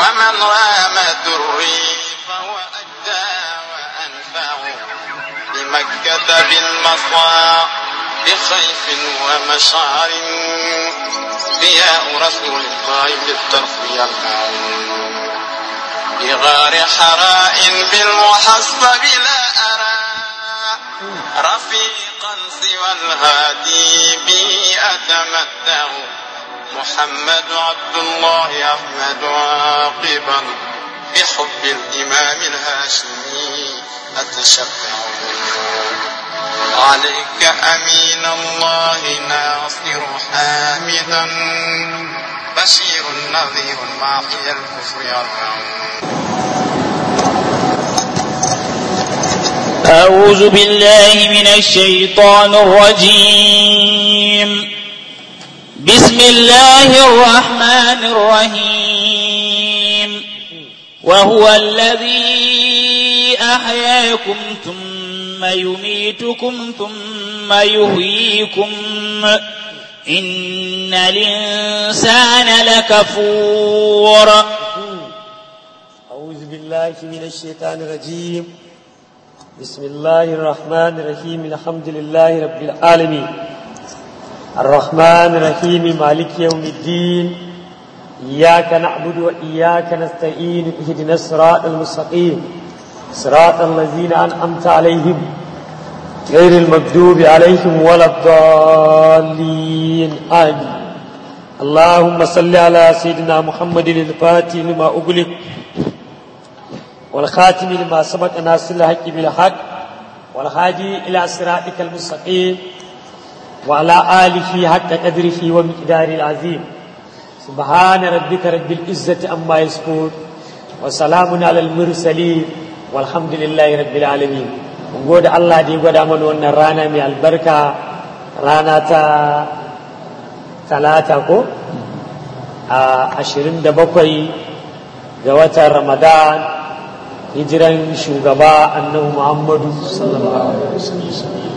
ومن رام دري فهو أجدى وأنفع بمكة بالمصوى بخيف ومشعر ضياء رسول الله بالطرف يلمع بغار حراء بالمحصب لا أرى رفيقا سوى الهادي به أتمتع محمد عبد الله أحمد عاقبا بحب الإمام الهاشمي أتشفع عليك أمين الله ناصر حامدا بشير نذير معطي الكفر يرفع. أعوذ بالله من الشيطان الرجيم. بسم الله الرحمن الرحيم. وهو الذي أحياكم ثم يميتكم ثم يحييكم إن الإنسان لكفور. أعوذ بالله من الشيطان الرجيم. بسم الله الرحمن الرحيم. الحمد لله رب العالمين الرحمن الرحيم مالك يوم الدين إياك نعبد وإياك نستعين اهدنا الصراط المستقيم صراط الذين أنعمت عليهم غير المغضوب عليهم ولا الضالين آمين. اللهم صل على سيدنا محمد الفاتح لما أغلق والخاتم لما سبق ناصر الحق بالحق والهادي إلى صراطك المستقيم وعلى آله حق قدره ومقداره العظيم. سبحان ربك رب العزة عما يصفون وسلام على المرسلين والحمد لله رب العالمين. mun gode Allah da ya gwada mana wannan rana mai albarka, rana ta talata ko a 27 ga watan Ramadan, hijiran shugaba annabi Muhammadu sallallahu alaihi wasallam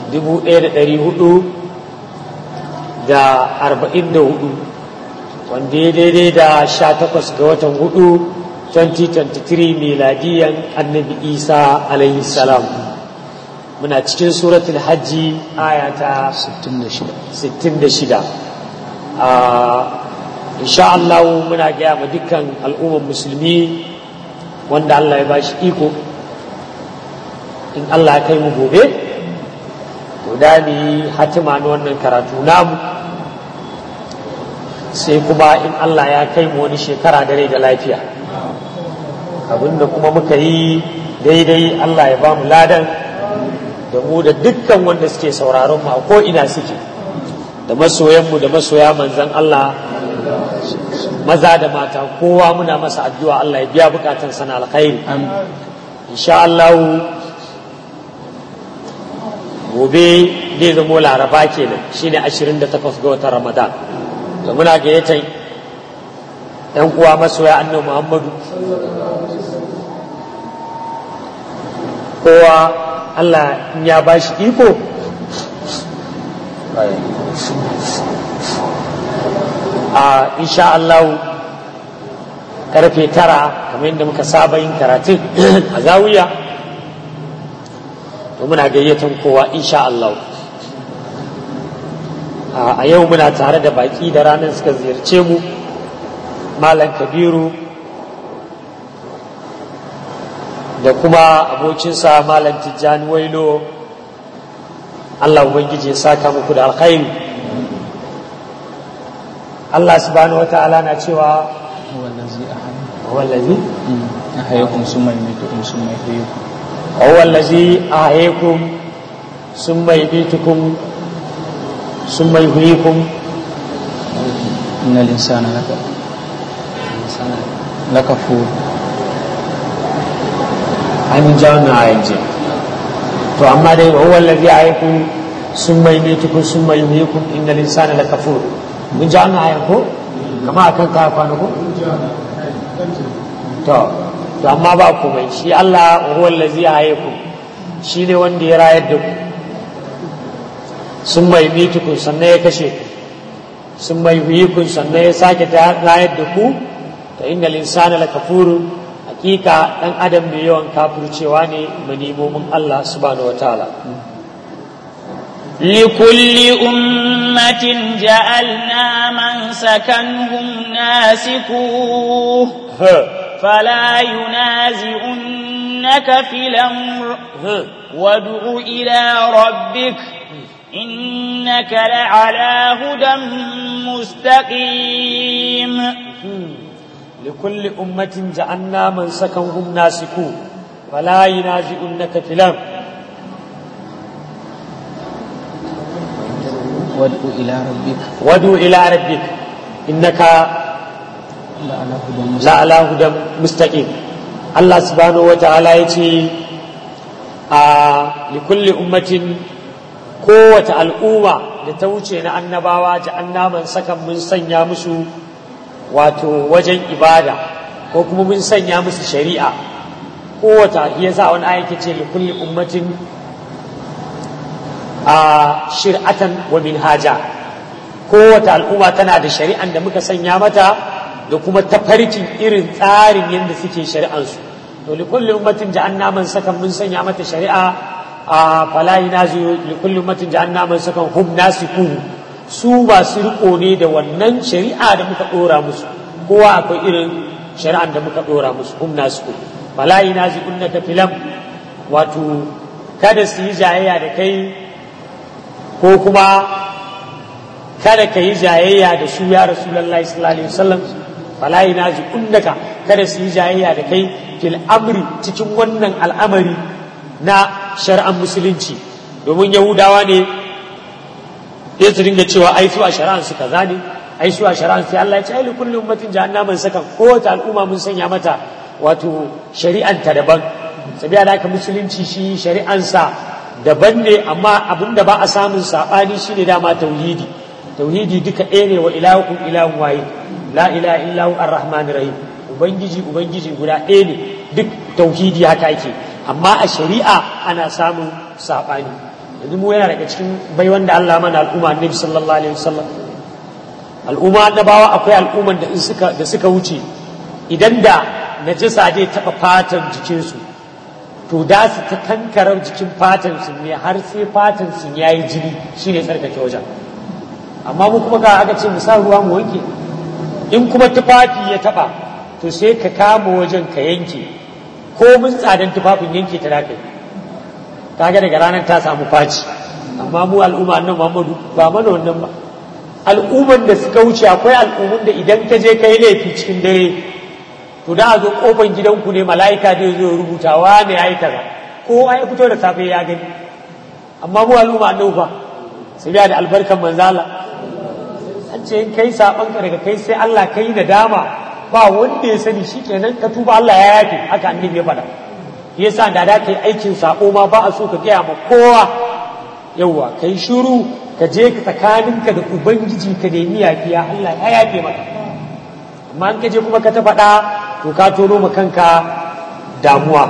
1444 wanda ya daidai da 18 ga watan 4 2023 miladiyan annabi Isa alaihi salam. muna cikin suratul hajji aya ta 66. insha Allah muna gaya ma dukkan al'ummar musulmi wanda Allah ya bashi iko, in Allah ya kai mu gobe to da ni hatima na wannan karatu namu, sai kuma in Allah ya kai mu wani shekara da rai da lafiya, abinda kuma muka yi daidai Allah ya ba mu ladan, da mu da dukkan wanda suke sauraron mu a ko ina suke, da masoyanmu da masoya manzan Allah maza da mata, kowa muna masa addu'a Allah ya biya bukatun sana alkhairi. insha Allah gobe zai zamo laraba kenan, shine 28 ga watan Ramadan, da muna gayyatar yan uwa masoya annabi Muhammadu, kowa Allah ya bashi iko insha Allah karfe 9 kamar yadda muka saba yin karatun a zawiya, to muna gayyatan kowa insha Allah. a yau muna tare da baki da ranar suka ziyarce mu, Malam Kabiru da kuma abokinsa Malam Tijjani Wailo. Allah ubangiji ya saka muku da alkhairi. Allah subhanahu wata'ala na cewa wallazi ahyakum summa yumitukum summa yuhyikum, wallazi ahyakum summa yumitukum summa yuhyikum innal insana lakafur. ai mun jawo na ayyance to, amma dai wallazi ahyakum summa yumitukum summa yuhyikum innal insana lakafur mun ji wannan ayar ko kama akan ka kwana ko to amma ba komai, shi Allah huwa allazi ahyakum, shi ne wanda ya rayar da ku, sun mai mitukun sannan ya kashe ku, sun mai huyikun sannan ya sake rayar da ku ta innal insana lakafurun hakika dan adam mai yawan kafircewa ne manimomin Allah subhanahu wataala. لكل أمة جعلنا منسكا هم ناسكوه فلا ينازعنك في الأمر وادع إلى ربك إنك لعلى هدى مستقيم. لكل أمة جعلنا منسكا هم ناسكوه فلا ينازعنك في الأمر وادع إلى ربك إنك لعلى هدى مستقيم. الله سبحانه وتعالى يتي لكل أمة قوة الأمة لتوجه النبوة جعلنا منسكا من سنيا مسو واتو وجه إبادة وكم من سنيا مسو شريعة قوة يسعى آية لكل أمة shir'atan wa minhaja. Kowace al'umma tana da shari'an da muka sanya mata da kuma tafarkin irin tsarin yadda suke shari'ansu. To li kulli ummatin ja'anna man sakan mun sanya mata shari'a fala yinazu li kulli ummatin ja'anna man sakan hum nasikun, su ba su riko ne da wannan shari'a da muka dora musu, kowa akwai irin shari'an da muka dora musu, hum nasikun fala yinazu unnaka filam, wato kada su yi jayayya da kai ko kuma kada ka yi jayayya da su ya Rasulullahi sallallahu alaihi wasallam, fala yinazi unnaka, kada su yi jayayya da kai fil amri cikin wannan al'amari na shari'an musulunci, domin yahudawa ne ya su dinga cewa ai su a shari'an su kaza ne, ai su a shari'an sai Allah ya ce ai li kulli ummatin jahannaman sakan, kowace al'umma mun sanya mata wato shari'an ta daban. sabiya da haka musulunci shi shari'ansa daban ne, amma abinda ba a samun saɓani shine dama tauhidi. Tauhidi duka ɗaya ne, wa ilahukum ilahun wahid la ilaha illahu ar-rahmanir rahim, ubangiji guda ɗaya ne, duk tauhidi haka yake, amma a shari'a ana samun saɓani. yanzu mu yana daga cikin bai wanda Allah mana al'umma annabi sallallahu alaihi wasallam, al'umma annabawa akwai al'umman da suka wuce idan da najasa dai taɓa fatan jikinsu to da su ta kankarar jikin fatan su ne har sai fatan su yayi jini shine tsarkake wajen. Amma mu kuma ga aka ce mu sa ruwa mu wanke, in kuma tufafi ya taba to sai ka kama wajen ka yanke, ko mun tsadan tufafin yanke ta da kai, kaga daga ranar ta samu faci. Amma mu al'umma nan Muhammadu ba mana wannan ba. Al'umman da suka wuce akwai al'umman da idan ka je kai laifi cikin dare to da a zo kofar gidanku ne mala'ika zai zo rubutawa ne ya yi kaza, kowa ya fito da safe ya gani. Amma mu al'umma annabi fa sai da albarkan manzala an ce in kai saban ka daga kai sai Allah kai da dama ba wanda ya sani, shikenan ka tuba Allah ya yafe, haka annabi ya faɗa. Yasa da kai aikin sako ma ba a so ka gaya ma kowa, yawa kai shiru ka je ka tsakaninka da ubangiji ka nemi yafiya, Allah ya yafe maka. Amma in ka je kuma ka ta faɗa to ka tono ma kanka damuwa.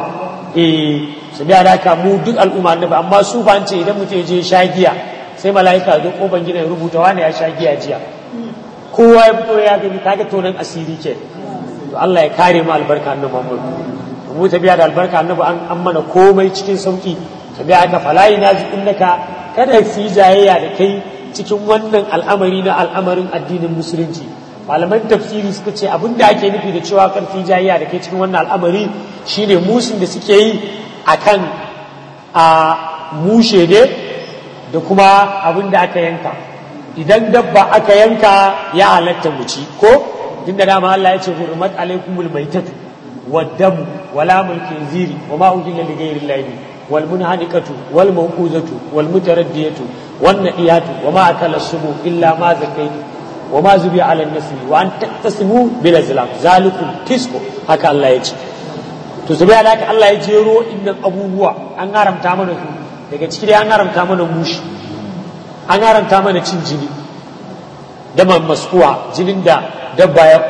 Su biya da haka mu duk al'umma annabi, amma su ba ce idan mutum je sha giya sai mala'ika zo koban gidan rubuta wani ya sha giya jiya, kowa ya fito ya gani, kaga tonan asiri ke. To Allah ya kare mu albarka annabi Muhammad, mu ta biya da albarka annabi an mana komai cikin sauki. Ta biya haka falayi nazi innaka, kada su yi jayayya da kai cikin wannan al'amari na al'amarin addinin musulunci. Malaman tafsiri suka ce abin da ake nufi da cewa karfi jayayya da kai cikin wannan al'amari shine musun da suke yi akan a mushe ne da kuma abin da aka yanka. Idan dabba aka yanka ya halatta mu ci ko, tunda dama Allah ya ce hurmat alaikumul maitatu waddamu wala mulkin ziri wa ma ujilla li ghairi llahi wal munhanikatu wal mawquzatu wal mutaraddiyatu wan niyatu wa ma akala subu illa ma zakaytu wa ma zubi ala nasli wa an taqtasimu bil azlam zalikum tisku, haka Allah ya ce. To sabiya da haka Allah ya jero innan abubuwa an haramta mana su, daga ciki dai an haramta mana mushi, an haramta mana cin jini da maskuwa, jinin da dabba ya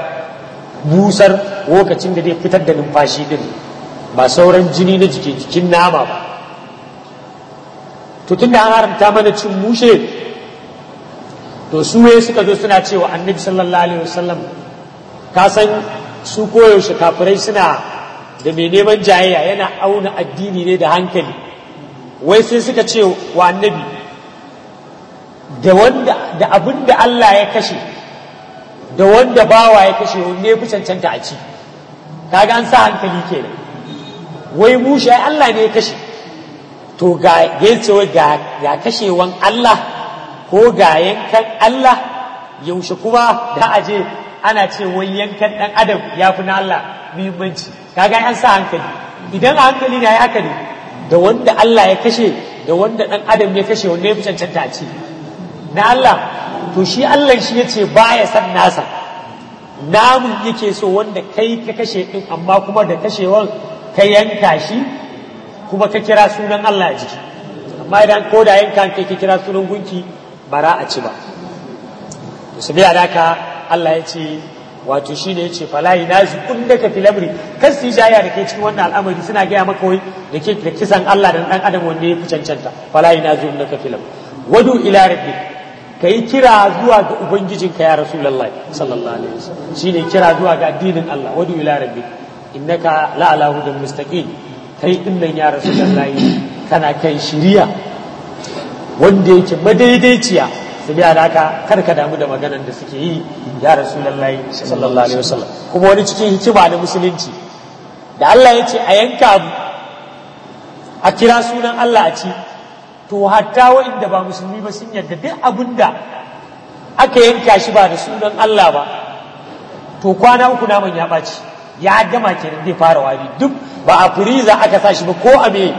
busar lokacin da zai fitar da numfashi din, ba sauran jini na jikin nama ba. To tunda an haramta mana cin mushe, to su ne suka zo suna cewa annabi sallallahu alaihi wasallam ka san su koyaushe kafirai suna da mai neman jayayya yana auna addini ne da hankali wai sai suka ce wa annabi da abin da Allah ya kashe da wanda bawa ya kashe wanne fi cancanta a ci kaga an sa hankali kenan wai mushe Allah ne ya kashe to ga yace wai ga kashewan Allah ko ga yankan Allah yaushe kuma da aje ana ce wai yankan dan adam ya fi na Allah muhimmanci kaga an sa hankali idan hankali ne ya haka ne da wanda Allah ya kashe da wanda dan adam ya kashe wanne ya fi cancanta a ci na Allah to shi Allah shi yace baya san nasa namun yake so wanda kai ka kashe din amma kuma da kashewan ka yanka shi kuma ka kira sunan Allah a jiki amma idan ko da yanka kai ka kira sunan gunki bara a ci ba to sai da haka Allah ya ce wato shine yace fala yinazi kullaka fil amri kasi jaya da kai cikin wannan al'amari suna gaya maka wai da ke da kisan Allah da dan adam wanda ya fi cancanta fala yinazi kullaka fil amri wadu ila rabbik kai kira zuwa ga ubangijinka ya rasulullahi sallallahu alaihi wasallam shine kira zuwa ga addinin Allah wadu ila rabbik innaka la ala hudan mustaqim kai dinnan ya rasulullahi kana kan shiriya wanda yake madaidaiciya sai da haka kar ka damu da maganar da suke yi ya rasulullahi sallallahu alaihi wasallam kuma wani cikin hikima da musulunci da Allah ya ce a yanka abu a kira sunan Allah a ci to hatta wa'inda ba musulmi ba sun yarda duk abinda aka yanka shi ba da sunan Allah ba to kwana uku naman ya ɓaci ya gama kenan zai fara wari duk ba a firiza aka sa shi ba ko a me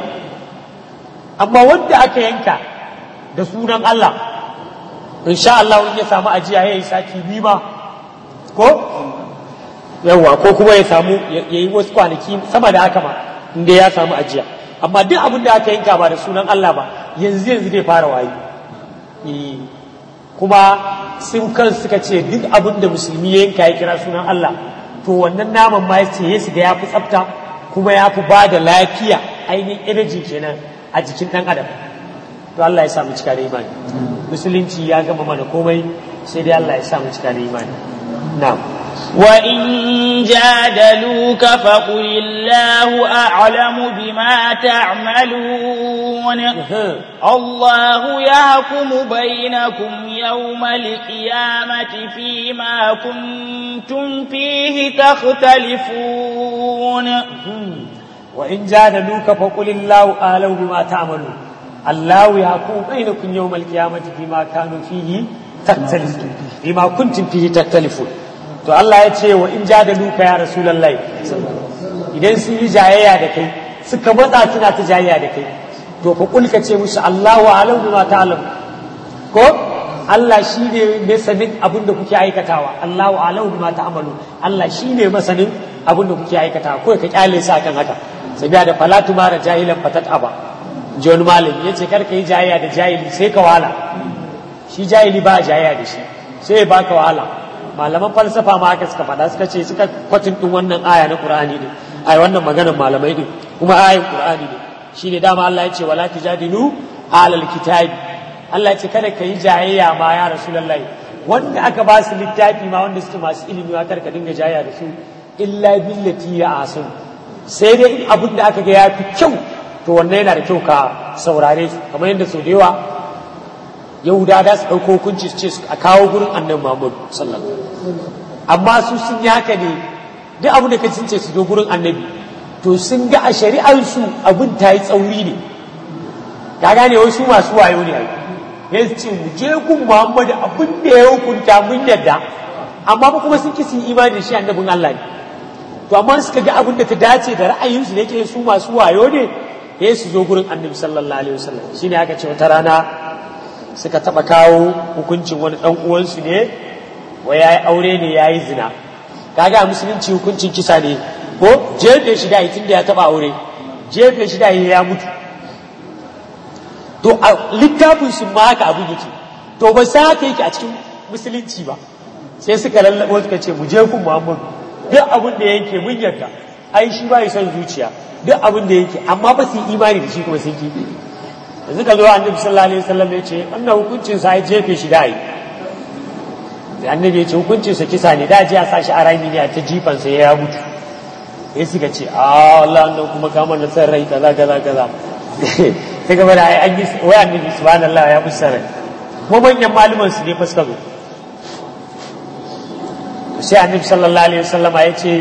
amma wanda aka yanka da sunan Allah insha Allah wani ya samu ajiya ya yi sati biyu ba ko yawa ko kuma ya samu ya yi wasu kwanaki sama da haka ma inda ya samu ajiya amma duk abin da aka yanka ba da sunan Allah ba yanzu zai fara wayi kuma sun kan suka ce duk abin da musulmi ya yanka ya kira sunan Allah to wannan naman ma yace ya shiga ya fi tsafta kuma ya fi ba da lafiya ainihin energy kenan a jikin dan adam to Allah ya samu cika da imani musulunci ya gama mana komai sai dai Allah ya samu cika da imani na'am وإن جادلوك فقل الله أعلم بما تعملون الله يحكم بينكم يوم القيامة فيما كنتم فيه تختلفون وإن جادلوك فقل الله أعلم بما تعملون الله يحكم بينكم يوم القيامة فيما كانوا فيه تختلفون بما كنتم فيه تختلفون to Allah ya ce wa in jadaluka ya rasulullahi idan sun yi jayayya da kai suka matsa suna ta jayayya da kai to fa kulka ce musu Allahu a'lamu bima ta'lam ko Allah shine masanin abin da kuke aikatawa Allahu a'lamu bima ta'malu Allah shine masanin abin da kuke aikatawa ko ka kyale sa kan haka sabiya da falatu mara jahilan fatat aba John Malik yace kar ka yi jayayya da jahili sai ka wala shi jahili ba jayayya da shi sai ba ka wala malaman falsafa ma haka suka faɗa suka ce suka kwatin ɗin wannan aya na Qur'ani ne ai wannan maganar malamai ne kuma ayin Qur'ani ne shine dama Allah ya ce wala tujadilu alal kitabi Allah ya ce kada ka yi jayayya ma ya rasulullahi wanda aka ba su littafi ma wanda suke masu ilimi ma kar ka dinga jayayya da su illa billati ya asun sai dai in abin da aka ga ya fi kyau to wannan yana da kyau ka saurare su kamar yadda sau da yawa yahuda da su ɗauko hukunci su ce a kawo gurin annabi Muhammad sallallahu alaihi wasallam amma su sun yi haka ne duk abin da ka cince su zo gurin annabi to sun ga a shari'ar su abin ta yi tsauri ne ka gane wai su masu wayo ne ya ce mu je gun Muhammad abin da ya hukunta mun yadda amma ba kuma sun kisi imani da shi annabin Allah ne to amma suka ga abin da ta dace da ra'ayinsu ne yake su masu wayo ne ya su zo gurin annabi sallallahu alaihi wasallam shine aka ce wata rana suka taba kawo hukuncin wani dan uwansu ne wa yayi aure ne yayi zina kaga musulunci hukuncin kisa ne ko jefe shi da tunda ya taba aure jefe shi da ya mutu to a littafin su ma haka abu yake to ba sa haka yake a cikin musulunci ba sai suka lallabo suka ce mu je kun Muhammadu duk abin da yake mun yarda ai shi ba ya son zuciya duk abin da yake amma ba su yi imani da shi kuma sun ki yanzu ka zo annabi sallallahu alaihi wasallam ya ce wannan hukuncin sa ya jefe shi da yi annabi ya ce hukuncin sa kisa ne da ji a sashi a rami ne a ta jifan sa ya mutu sai suka ce Allah nan kuma kama na san rai kaza sai gaba da an yi wai annabi subhanallah ya musu rai kuma manyan maluman su ne fa suka zo sai annabi sallallahu alaihi wasallam ya ce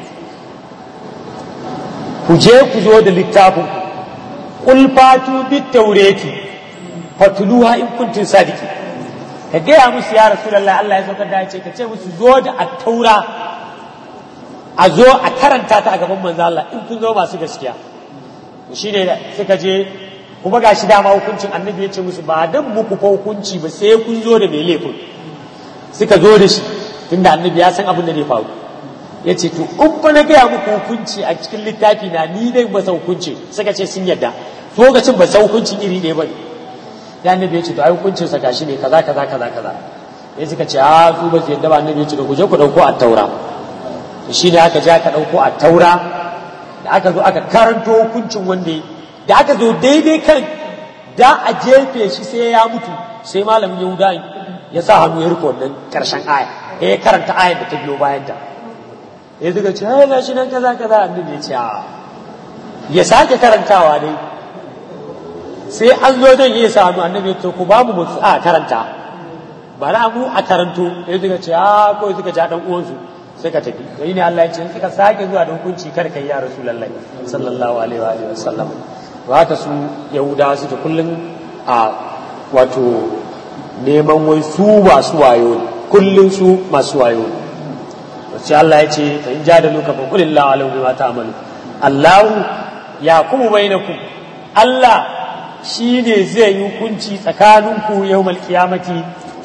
ku je ku zo da littafin qul fatu bit tawrati fatluha in kuntum sadiqin ka gaya musu ya rasulullahi Allah ya saukar da ya ce ka ce musu zo da at-taura a zo a karanta ta a gaban manzo Allah in kun zo masu gaskiya shine suka je kuma gashi dama hukuncin annabi ya ce musu ba dan muku fa hukunci ba sai kun zo da mai laifin suka zo da shi tunda annabi ya san abin da zai faru ya ce to in fa na gaya muku hukunci a cikin littafi na ni dai ba san hukunci suka ce sun yadda lokacin ba san hukuncin iri ɗaya ba ne ya annabi ya ce to ai hukuncin sa gashi ne kaza ya suka ce su ba su yadda ba annabi ya ce ku je ku dauko at-taura shi ne aka je aka dauko at-taura da aka zo aka karanto hukuncin wanda da aka zo daidai kan da a jefe shi sai ya mutu sai malamin Yahuda ya sa hannu ya rufe wannan karshen aya ya karanta ayar da ta biyo bayan ta ya zuga ce ai gashi nan kaza annabi ya ce ya sake karantawa dai sai an zo don yi sa hannu annabi ya ce ku ba mu a karanta bara mu a karanto ya zuga ce kawai suka ja dan uwansu suka tafi to ne Allah ya ce suka sake zuwa da hukunci kar kai ya rasulullahi sallallahu alaihi wa alihi wasallam haka su yahudawa suke kullun a wato neman wai su masu wayo ne kullun su masu wayo ne sai Allah ya ce fa in jadalu ka fa qulillahu alim bima ta'malu Allahu yaqumu bainakum Allah shine zai yi hukunci tsakaninku yawmal qiyamati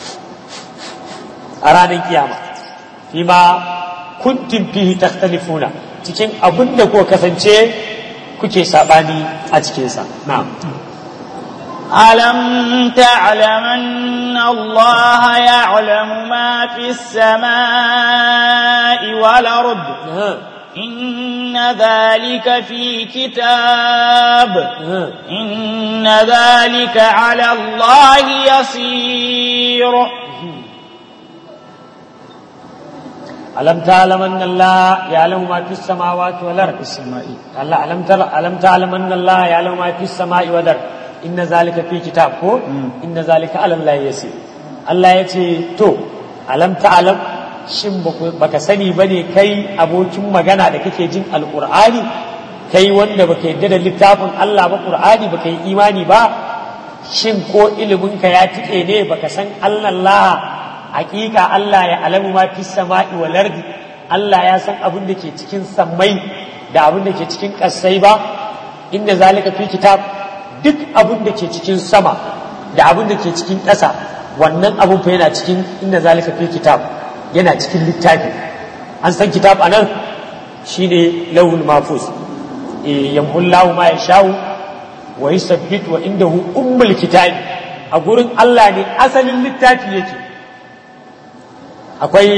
a ranar kiyama fima kuntum fihi takhtalifuna cikin abin da kuka kasance kuke sabani a cikin sa na'am ألم تعلم أن الله يعلم ما في السماء والأرض إن ذلك في كتاب إن ذلك على الله يسير ألم تعلم أن الله يعلم ما في السماوات والأرض ألم تعلم أن الله يعلم ما في السماء والأرض إن ذلك في كتاب إن ذلك على الله يسير الله يتي تو ألم تعلم shin baka sani bane kai abokin magana da kake jin alqur'ani kai wanda baka yadda da littafin Allah ba qur'ani baka yi imani ba shin ko ilimin ka ya tike ne baka san Allah hakika Allah ya alamu ma fi sama'i wal ardi Allah ya san abin da ke cikin sammai da abin da ke cikin ƙasai ba inda zalika fi kitab duk abin da ke cikin sama da abin da ke cikin ƙasa wannan abin fa yana cikin inda zalika fi kitab yana cikin littafi an san kitab anan shine lawhul mahfuz yamhullahu ma yashau wa yusabbit wa indahu ummul kitab a gurin Allah ne asalin littafi yake akwai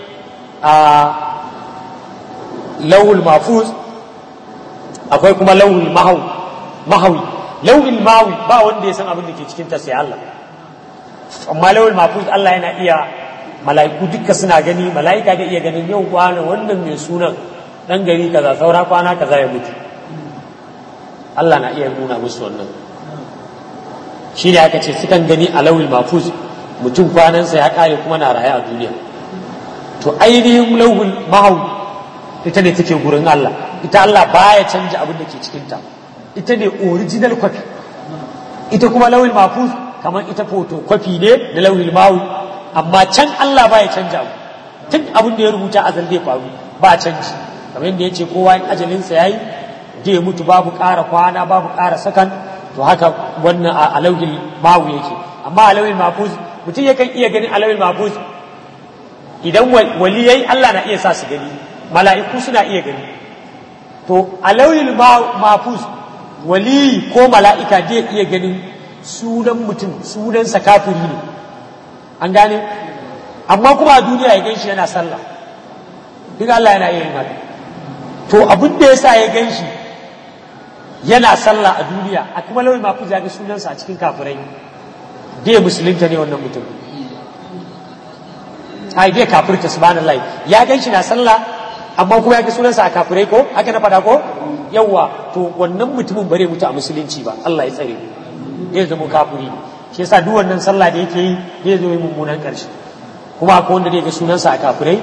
lawhul mahfuz akwai kuma lawhul mahawi lawhul mahawi ba wanda ya san abin da ke cikin ta sai Allah amma lawhul mahfuz Allah yana iya mala'iku duka suna gani mala'ika da iya ganin yau kwana wannan mai sunan dan gari kaza saura kwana kaza ya mutu Allah na iya nuna musu wannan shi ne aka ce sukan gani a lawhul mahfuz mutum kwanansa ya kare kuma na raye a duniya to ainihin lawhul mahawi ita ne take gurin Allah ita Allah baya canja abin da ke cikin ta ita ne original copy ita kuma lawhul mahfuz kamar ita photocopy ne da lawhul mahawi amma can Allah baya canja abu tun abin da ya rubuta a zalde faru ba canji kamar yadda ya ce kowa in ajalinsa ya yi da ya mutu babu ƙara kwana babu ƙara sakan to haka wannan a alawil mawu yake amma alawil mafuz mutum yakan iya ganin alawil mafuz idan waliyai Allah na iya sa su gani mala'iku suna iya gani to alawil mafuz wali ko mala'ika zai iya ganin sunan mutum sunansa kafiri ne an gane amma kuma a duniya ya ganshi yana sallah duk Allah yana iya yin haka to abin da yasa ya ganshi yana sallah a duniya a kuma lawal mafuz ya ga sunansa a cikin kafirai da musulunta ne wannan mutum kai dai kafirta subhanallahi ya gan shi na sallah amma kuma ya ga sunansa a kafirai ko haka na fada ko yawa to wannan mutumin bare mutu a musulunci ba Allah ya tsare zai zama kafiri shi yasa duk wannan sallah da yake yi zai zo yi mummunan karshe kuma akwai wanda zai ga sunansa a kafirai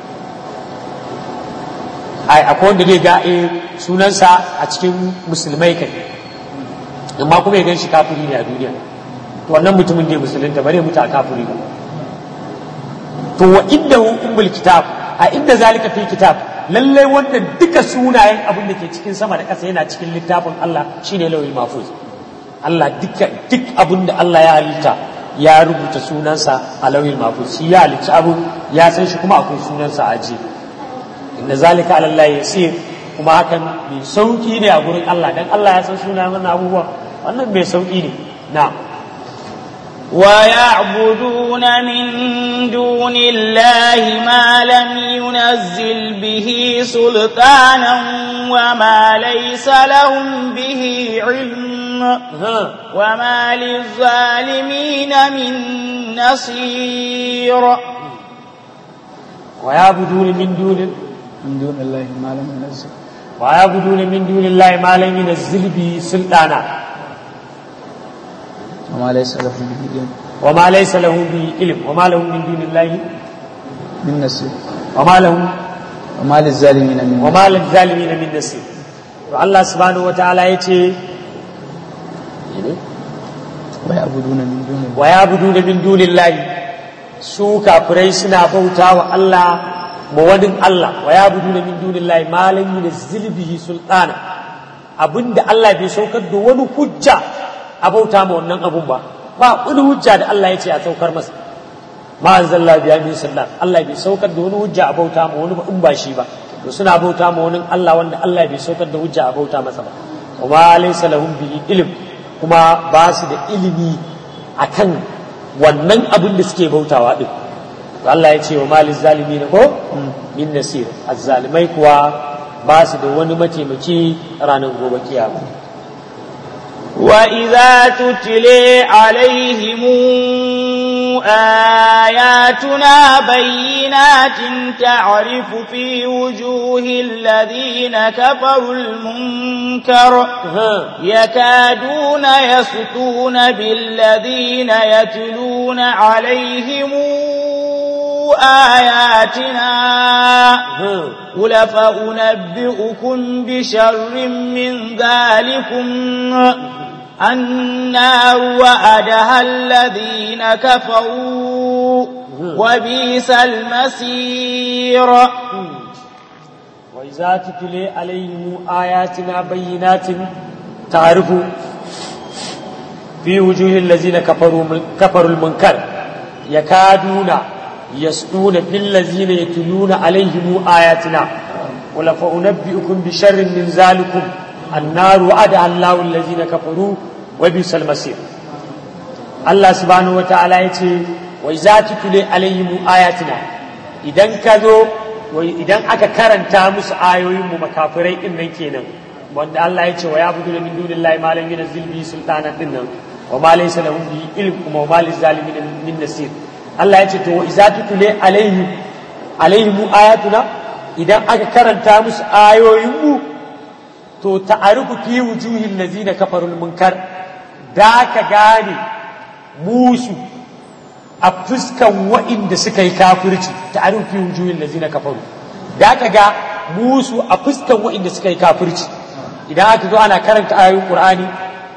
akwai wanda zai ga sunansa a cikin musulmai kai amma kuma ya gan shi kafiri ne a duniya to wannan mutumin da musulunta bare mutu a kafiri ba to wa inda ummul kitab a inda zalika fi kitab lalle wannan duka sunayen abin da ke cikin sama da ƙasa yana cikin littafin Allah shine lawil mahfuz Allah duk abin da Allah ya halitta ya rubuta sunansa a lawil mahfuz shi ya halitta abu ya san shi kuma akwai sunansa a ji inna zalika ala Allah yasir kuma hakan mai sauki ne a gurin Allah dan Allah ya san sunayen wannan abubuwa wannan mai sauki ne na ويعبدون من دون الله ما لم ينزل به سلطانا وما ليس لهم به علم وما للظالمين من نصير ويعبدون من دون الله ما لم ينزل ويعبدون من دون الله ما لم ينزل به سلطانا وما ليس له به علم وما ليس له به علم وما لهم من دون الله من نصير وما للظالمين من نصير الله سبحانه وتعالى يتي ويعبدون من دون الله su kafirai suna bauta wa Allah mawadin Allah wa yabuduna min dunillahi ma lam yunzil bihi sultana abinda Allah bai saukar da wani hujja a bauta ma wannan abun ba wani hujja da Allah ya ce a saukar masa ma anzalla biya min sallam Allah bai saukar da wani hujja a bauta ma wani in ba shi ba to suna bauta ma wani Allah wanda Allah bai saukar da hujja a bauta masa ba kuma laysa lahum bihi ilm kuma ba su da ilimi akan wannan abin da suke bautawa din to Allah ya ce wa maliz zalimin ko min nasir azzalimai kuwa ba su da wani mataimaki ranar gobe kiyama وإذا تتلي عليهم آياتنا بينات تعرف في وجوه الذين كفروا المنكر يكادون يسطون بالذين يتلون عليهم آياتنا قل فأنبئكم بشر من ذلكم النار وأدها الذين كفروا وبئس المصير وإذا تتلي عليهم آياتنا بينات تعرف في وجوه الذين كفروا المنكر يكادون يسطون بالذين يتلون عليهم آياتنا ولا فأنبئكم بشر من ذلكم النار وعدها الله الذين كفروا وبئس المصير الله سبحانه وتعالى يتي وإذا تتلي عليهم آياتنا idan aka karanta musu ayoyin mu makafirai din nan kenan wanda Allah ya ce wa ya'budu min dunillahi ma lam yunzil bihi sultanan din nan wa ma laysa lahum bihi ilm wa ma lizalimin min nasir Allah ya ce to iza tutule alaihim ayatuna idan aka karanta musu ayoyin mu to ta'arifu fi wujuhil ladzina kafarul munkar da ka gane musu a fuskan wa'inda suka yi kafirci ta'arifu fi wujuhil ladzina kafaru da ka ga musu a fuskan wa'inda suka yi kafirci idan aka zo ana karanta ayoyin Qur'ani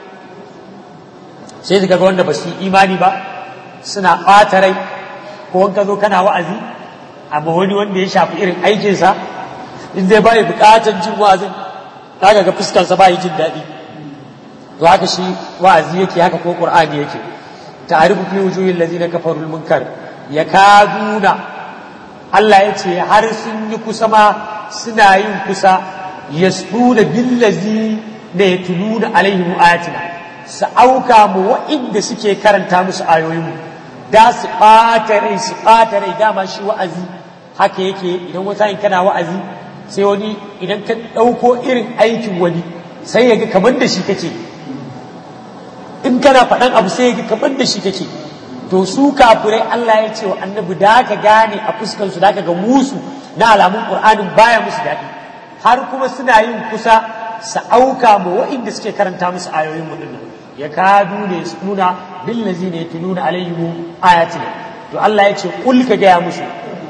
sai daga wanda ba su yi imani ba suna ɓata rai ko wanka zo kana wa'azi amma wani wanda ya shafi irin aikinsa in zai bai bukatar jin wa'azin kaga ga fuskarsa ba yi jin daɗi to haka shi wa'azi yake haka ko qur'ani yake ta'arifu fi wujuhil ladina kafarul munkar yakaduna Allah ya ce har sun yi kusa ma suna yin kusa yasduna billazi da yatluna alaihim ayatina su auka mu wa'inda suke karanta musu ayoyinmu da su ɓata rai dama shi wa'azi haka yake idan wata yin kana wa'azi sai wani idan ka ɗauko irin aikin wani sai ya ga kamar da shi kake in kana faɗan abu sai ya ga kamar da shi kake to su kafirai Allah ya ce wa annabi da ka gane a fuskan su da ka ga musu na alamun Qur'anin baya musu daɗi har kuma suna yin kusa su auka ma wa'inda suke karanta musu ayoyin mu dinnan ya kadu ne suna bil ladzina yatluna alaihim ayatina to Allah ya ce kul ka ga musu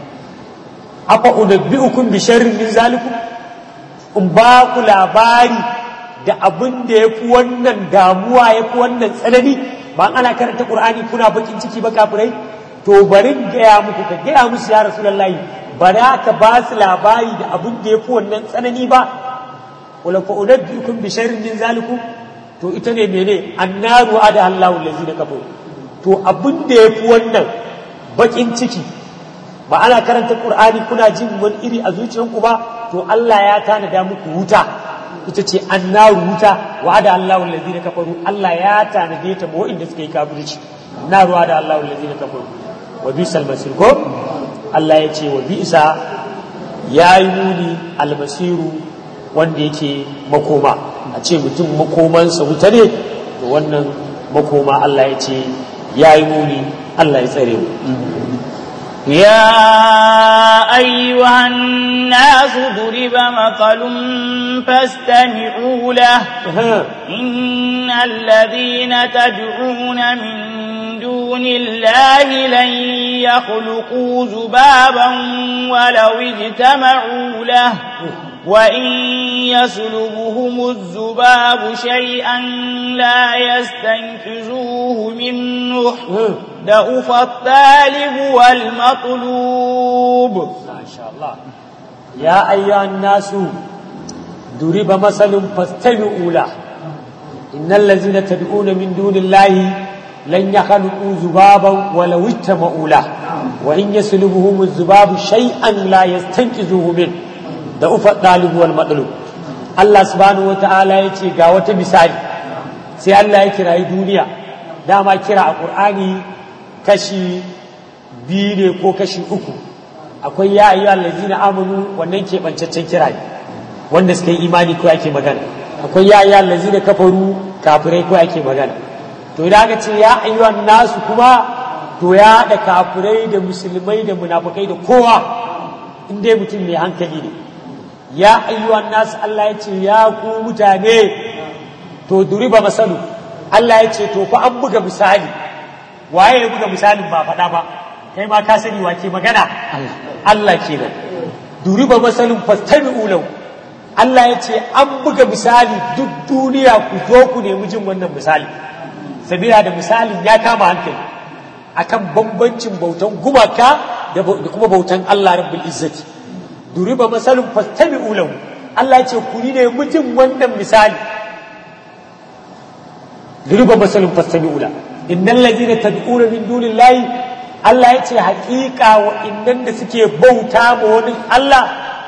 afa unabbiukum bi sharrin min zalikum in ba ku labari da abin da yafi wannan damuwa yafi wannan tsanani ba ana karanta Qur'ani kuna bakin ciki ba kafirai to barin gaya muku ka gaya musu ya Rasulullahi bara ka ba su labari da abin da yafi wannan tsanani ba wala fa unabbiukum bi sharrin min zalikum to ita ne mene annaru ada Allahu allazina kafaru to abin da yafi wannan bakin ciki ba ana karanta Qur'ani kuna jin wani iri a zuciyanku ba to Allah ya tanada muku wuta ita ce annaru wuta wa'ada Allahu allazina kafaru Allah ya tanade ta ba wanda suka yi kafirci annaru wa'ada Allahu allazina kafaru wa bisal masir ko Allah ya ce wa bisa yayi muni almasiru wanda yake makoma a ce mutum makomansa wuta ne to wannan makoma Allah ya ce yayi muni Allah ya tsare mu يا أيها الناس ضرب مثل فاستمعوا له إن الذين تدعون من دون الله لن يخلقوا ذبابا ولو اجتمعوا له وإن يسلبهم الذباب شيئا لا يستنقذوه منه ضعف الطالب والمطلوب ما شاء الله يا أيها الناس ضرب مثل فاستمعوا له إن الذين تدعون من دون الله لن يخلقوا ذبابا ولو اجتمعوا له وإن يسلبهم الذباب شيئا لا يستنقذوه منه ضعف الطالب والمطلوب Allah subhanahu wata'ala ya ce ga wata misali sai Allah ya kirayi duniya dama kira a Qur'ani kashi biyu ne ko kashi uku akwai ya ayyuhal ladzina amanu wannan keɓancaccen kira ne wanda suka yi imani ko ake magana akwai ya ayyuhal ladzina kafaru kafirai ko ake magana to idan aka ce ya ayyuhan nasu kuma to ya da kafirai da musulmai da munafikai da kowa in dai mutum mai hankali ne ya ayyuhan nas Allah ya ce ya ku mutane to duriba masalu Allah ya ce to fa an buga misali waye ya buga misalin ba faɗa ba kai ma ka sani wace magana Allah kenan duriba masalun fastami'u lahu Allah ya ce an buga misali duk duniya ku zo ku nemi jin wannan misali sabila da misalin ya kama hankali akan bambancin bautan gumaka da kuma bautan Allah rabbul izzati duriba masalun fastami'u lahu Allah ce ku ne mutum wannan misali duriba masalun fastami'u lahu innal ladina tad'una min dunillahi Allah ya ce haƙiƙa wa innan da suke bauta ma wani Allah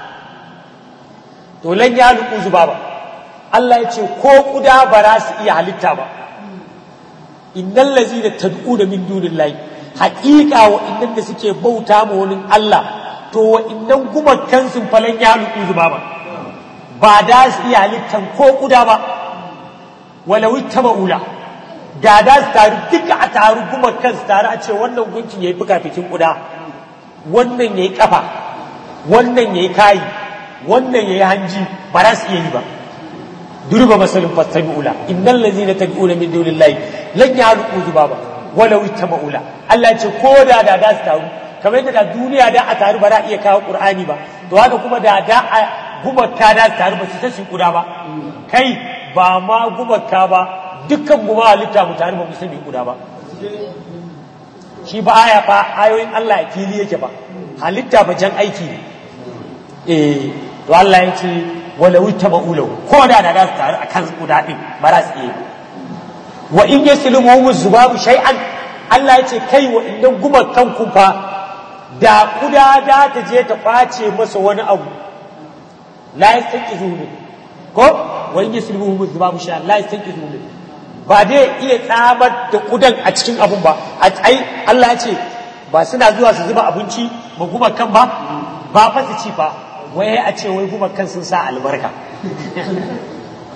to lan ya luku zubaba Allah ya ce ko kuda ba za su iya halitta ba innal ladina tad'una min dunillahi haƙiƙa wa innan da suke bauta ma wani Allah to wa'innan gumakan sun falan ya luku zuba ba da su iya halittan ko kuda ba walau taba'ula da su taru duka a taru gumakan su taru a ce wannan gunkin yayi fukafikin kuda wannan yayi kafa wannan yayi kai wannan yayi hanji ba za su iya yi ba durba masalin fastabi'ula innal ladzina tad'una min dunillahi lan yaluku zuba walau taba'ula Allah ce ko da su taru kamar yadda da duniya da a taru ba za a iya kawo Qur'ani ba to haka kuma da a gumaka da su taru ba su tashi kuda ba kai ba ma gumaka ba dukkan guma halitta mu taru ba mu sani kuda ba shi ba aya fa ayoyin Allah a fili yake ba halitta ba jan aiki ne to Allah ya ce wala wutaba'ulahu ko da su taru akan kuda din ba za su iya wa in yaslumu zubabu shay'an Allah ya ce kai wa indan gumakan ku fa da kuda da ta je ta kwace masa wani abu la yastankizu ne ko wani yasluhu muzbabu sha la yastankizu ne ba dai iya tsamar da kudan a cikin abun ba ai Allah ya ce ba suna zuwa su zuba abinci ba gumakan ba ba fa su ci fa wai a ce wai gumakan sun sa albarka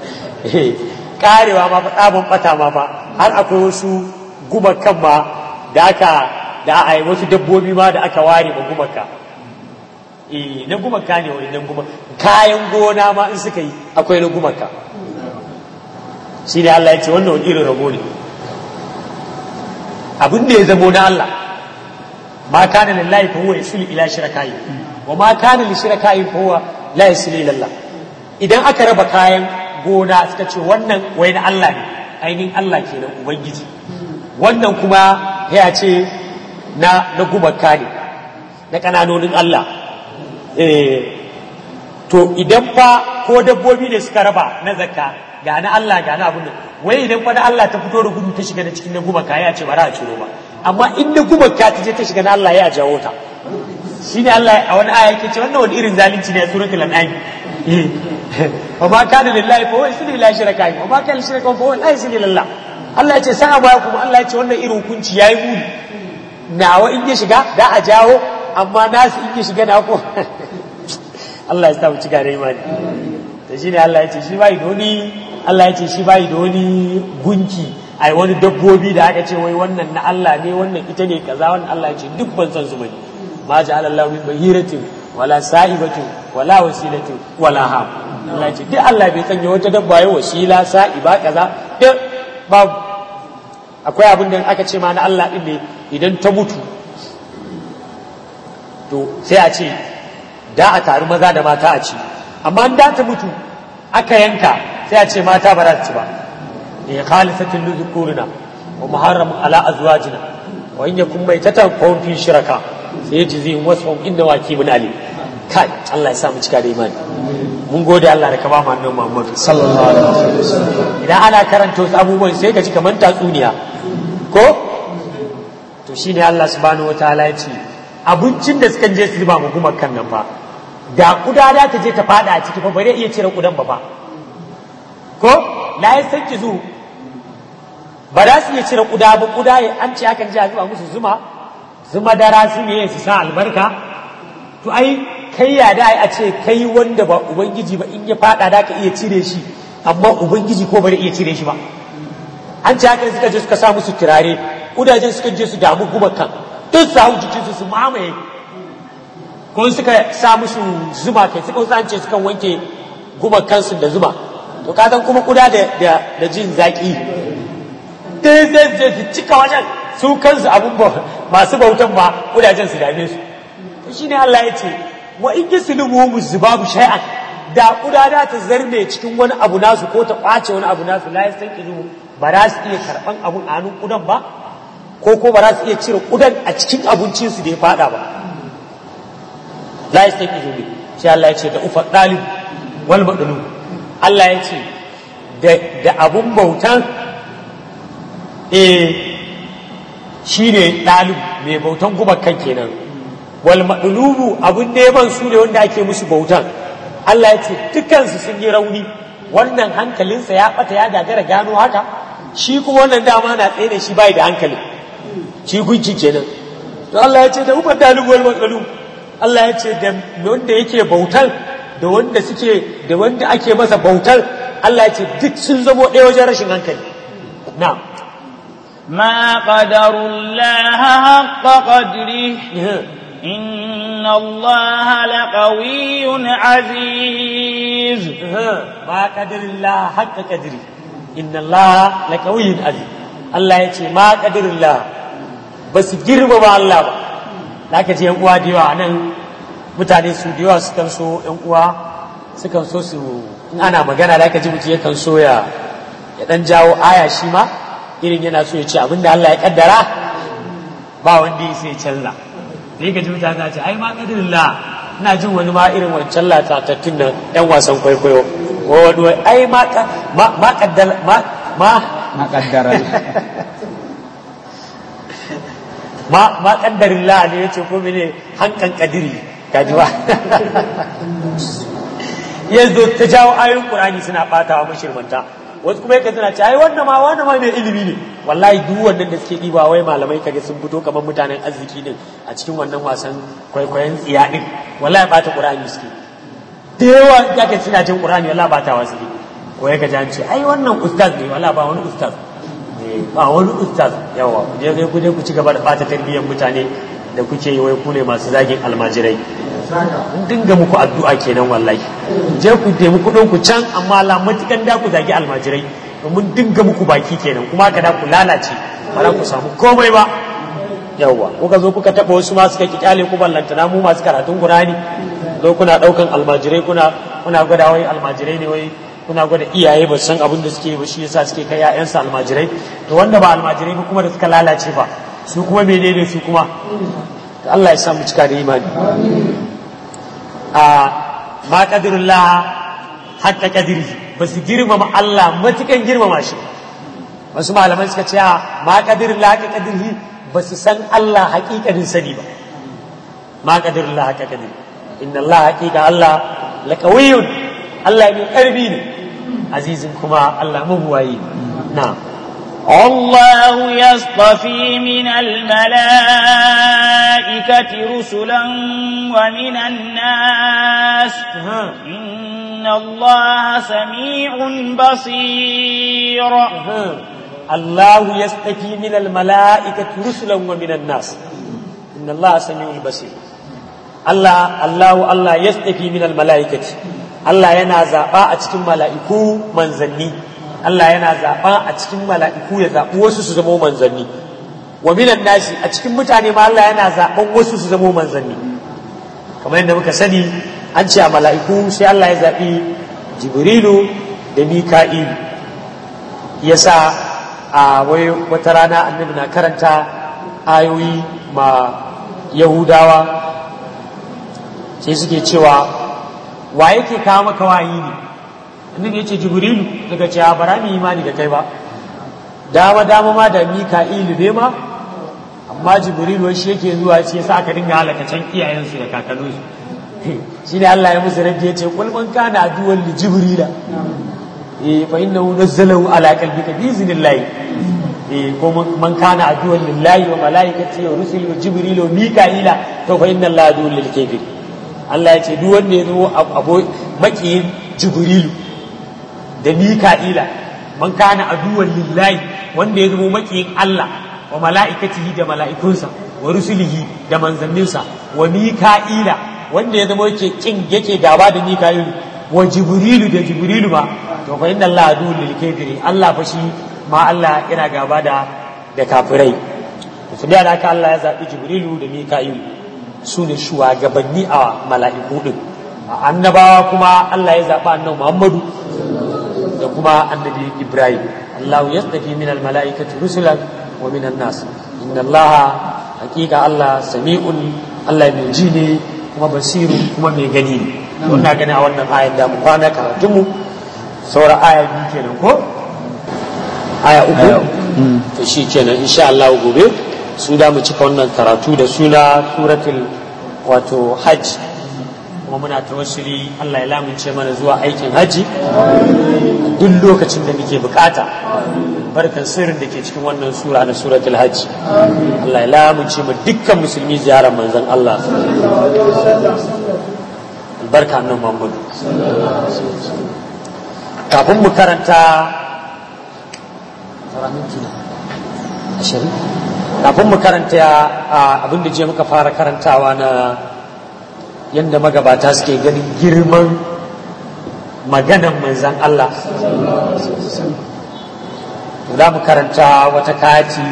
karewa ma fa tsabon bata ma fa har akwai wasu gumakan ma da a yi wasu dabbobi ma da aka ware ma gumaka na gumaka ne wani nan gumaka kayan gona ma in suka yi akwai na gumaka shi ne Allah ya ce wannan wani irin rabo ne abin da ya zamo na Allah ma kana lillahi fa huwa yasulu ila shirakai wa ma kana li shirakai fa huwa la yasulu ila Allah idan aka raba kayan gona suka ce wannan wai na Allah ne ainihin Allah kenan ubangiji wannan kuma ya ce na gumaka ne na kananonin Allah to idan fa ko dabbobi ne suka raba na zakka ga na Allah ga na abun nan wai idan fa na Allah ta fito da gudu ta shiga da cikin na gumaka ya ce ba za a ciro ba amma in na gumaka ta je ta shiga na Allah ya jawo ta shine Allah a wani aya yake ce wannan wani irin zalunci ne a suratul an'am wa ma kana lillahi fa huwa yusli ila shirkai wa ma kana shirkan fa huwa la yusli lillah Allah ya ce sa'a ba kuma Allah ya ce wannan irin hukunci yayi muni nawa in ya shiga da a jawo amma nasu in ya shiga na ko Allah ya sa mu cika da imani to shine Allah ya ce shi bai da wani Allah ya ce shi bai da wani gunki ai wani dabbobi da aka ce wai wannan na Allah ne wannan ita ne kaza wannan Allah ya ce duk ban san su bane ma ja'ala Allahu min bahiratin wala sa'ibatin wala wasilatin wala ham Allah ya ce duk Allah bai sanya wata dabba ya wasila sa'iba kaza duk babu akwai abin da aka ce ma na Allah din ne idan ta mutu to sai a ce da a taru maza da mata a ci amma da ta mutu aka yanka sai a ce mata ba za su ci ba ya khalisatul lidhukurina wa muharram ala azwajina wa in yakum maitatan fa hum fi shiraka sai yajzihim wasfahum inna wakibun ali kai Allah ya sa mu cika da imani mun gode Allah da ka ba mu annabi Muhammad sallallahu alaihi wasallam idan ana karanta wasu abubuwan sai ka ji kamar tatsuniya ko to shine Allah subhanahu wataala ya ce abincin da suka je su zuba mu kuma kan nan fa da kuda da ta je ta fada a ciki fa bare iya cire kudan ba ko la ya sanki zu ba za su iya cire kuda ba kuda an ce hakan ji a zuba musu zuma dara su ne su sa albarka to ai kai ya da a ce kai wanda ba ubangiji ba in ya fada da ka iya cire shi amma ubangiji ko bare iya cire shi ba an ce hakan suka je suka sa musu turare kudajen suka je su damu gumakan duk su hau jikinsu su mamaye ko suka sa musu zuma kai suka zance suka wanke gumakansu da zuma to ka san kuma kuda da jin zaki dai zai su cika wajen su kansu abun masu bautan ba kudajen su dame su to shine Allah ya ce wa in yaslumu muzubabu shay'an da kudada ta zarme cikin wani abu nasu ko ta kwace wani abu nasu la yastanqizu ba za su iya karban abun a hannun kudan ba ko ba za su iya cire kudan a cikin abincin su da ya fada ba la yastanqizu bi sai Allah ya ce da ufa dalib wal madlub Allah ya ce da abun bautan shine dalib mai bautan gumakan kenan wal madlubu abun neman su ne wanda ake musu bautan Allah ya ce dukansu sun yi rauni wannan hankalinsa ya bata ya gagara gano haka shi kuma wannan dama na tsaye da shi bai da hankali shi gunki kenan to Allah ya ce da ubar dalib wal madlub Allah ya ce da wanda yake bautan da wanda suke da wanda ake masa bautar Allah ya ce duk sun zamo ɗaya wajen rashin hankali na'am ما قدر الله حق قدره إن الله لقوي عزيز ما قدر الله حق قدره إن الله لقوي عزيز الله يتي ما قدر الله بس جرم ما الله با لك ce yan uwa da yawa nan mutane su da yawa sukan so yan uwa sukan so su in ana magana da aka ji mutum yakan so ya dan jawo aya shi ma irin yana so ya ce abinda Allah ya kaddara ba wanda ya sai canza da yake ji mutane ta ce ai ma kadirillah ina jin wani ma irin wancan latatattun nan yan wasan kwaikwayo ko wani ai ma kaddara ma kaddarillah ne yace ko mene hankan kadiri kaji ba yanzu ta jawo ayoyin Qur'ani suna batawa mashirmanta wasu kuma yake tana ce ai wannan ma mai ilimi ne wallahi duk wannan da suke diba wai malamai kage sun fito kamar mutanen arziki din a cikin wannan wasan kwaikwayon tsiya din wallahi bata Qur'ani suke da yawa suna jin Qur'ani wallahi batawa suke ko yake ji an ce ai wannan ustaz ne wallahi ba wani ustaz ba wani ustaz yawa ku je ku ci gaba da bata tarbiyyar mutane da kuke yi wai ku ne masu zagin almajirai mun dinga muku addu'a kenan wallahi je ku nemi kudin ku can amma Allah matukan da ku zagi almajirai mun dinga muku baki kenan kuma ka da ku lalace ba za ku samu komai ba yawa kuka zo kuka taba wasu ma suka kyale ku ballantana mu masu karatun Qur'ani zo kuna daukan almajirai kuna gwada wai almajirai ne wai kuna gwada iyaye ba san abin da suke ba shi yasa suke kai ƴaƴansu almajirai to wanda ba almajirai ba kuma da suka lalace ba su kuma menene su kuma Allah ya sa mu cika da imani ma qadirullah hatta qadiri ba su girmama Allah matukan girmama shi wasu malaman suka ce ma qadirullah hatta qadiri ba su san Allah haƙiƙanin sani ba ma qadirullah hatta qadiri inna Allah haqiqa Allah laqawiyyun Allah ne karbi ne azizin kuma Allah mabuwayi na'am الله يصطفي من الملائكة رسلا ومن الناس إن الله سميع بصير الله يصطفي من الملائكة رسلا ومن الناس إن الله سميع بصير الله يصطفي من الملائكة الله ينازع أتكم ملائكو منزلني Allah yana zaɓa a cikin mala'iku ya zaɓi wasu su zama manzanni wa minan nasi a cikin mutane ma Allah yana zaɓan wasu su zama manzanni kamar yadda muka sani an ce a mala'iku sai Allah ya zaɓi Jibrilu da Mika'ilu yasa a wata rana annabi na karanta ayoyi ma Yahudawa sai suke cewa wa yake kawo maka wayi ne annabi ya ce Jibrilu daga ce bara mu imani da kai ba dama ma da Mika'ilu ne ma amma Jibrilu shi yake zuwa ce yasa aka dinga halaka can iyayensu da kakanninsu shine Allah ya musu raddi ya ce kul man kana aduwwan li Jibrila fa innahu nazzalahu ala qalbika bi iznillah ko man kana aduwwan lillahi wa malaikatihi wa rusulihi wa Jibril wa Mika'ila to fa inna Allah aduwwun lil kafir Allah ya ce duk wanda ya zo makiyin Jibrilu da Mika'ila man kana aduwwan lillahi wanda ya zama makiyin Allah wa mala'ikatihi da mala'ikunsa wa rusulihi da manzanninsa wa Mika'ila wanda ya zama yake gaba da Mika'ilu wa Jibrilu da Jibrilu ma to fa inna Allah aduwwun lil kafiri Allah fa shi ma Allah yana gaba da kafirai to da haka Allah ya zabi Jibrilu da Mika'ilu su ne shugabanni a mala'iku din annabawa kuma Allah ya zaba annabi Muhammadu da kuma annabi Ibrahim Allah yastafi min almalaikati rusulan wa min annas inna Allah hakika Allah sami'un Allah mai ji ne kuma basiru kuma mai gani ne wannan gani a wannan ayar da mu kwana karatun mu saura aya biyu kenan ko aya uku to shi kenan insha Allah gobe su da mu cika wannan karatu da suna suratul wato hajj kuma muna tawassuli Allah ya lamunce mana zuwa aikin haji duk lokacin da muke bukata barkan sirrin da ke cikin wannan sura na suratul hajj Allah ya lamunce mu dukkan musulmi ziyarar manzon Allah albarka annabi Muhammad kafin mu karanta kafin mu karanta abin da je muka fara karantawa na yadda magabata suke ganin girman maganan manzan Allah za mu karanta wata kati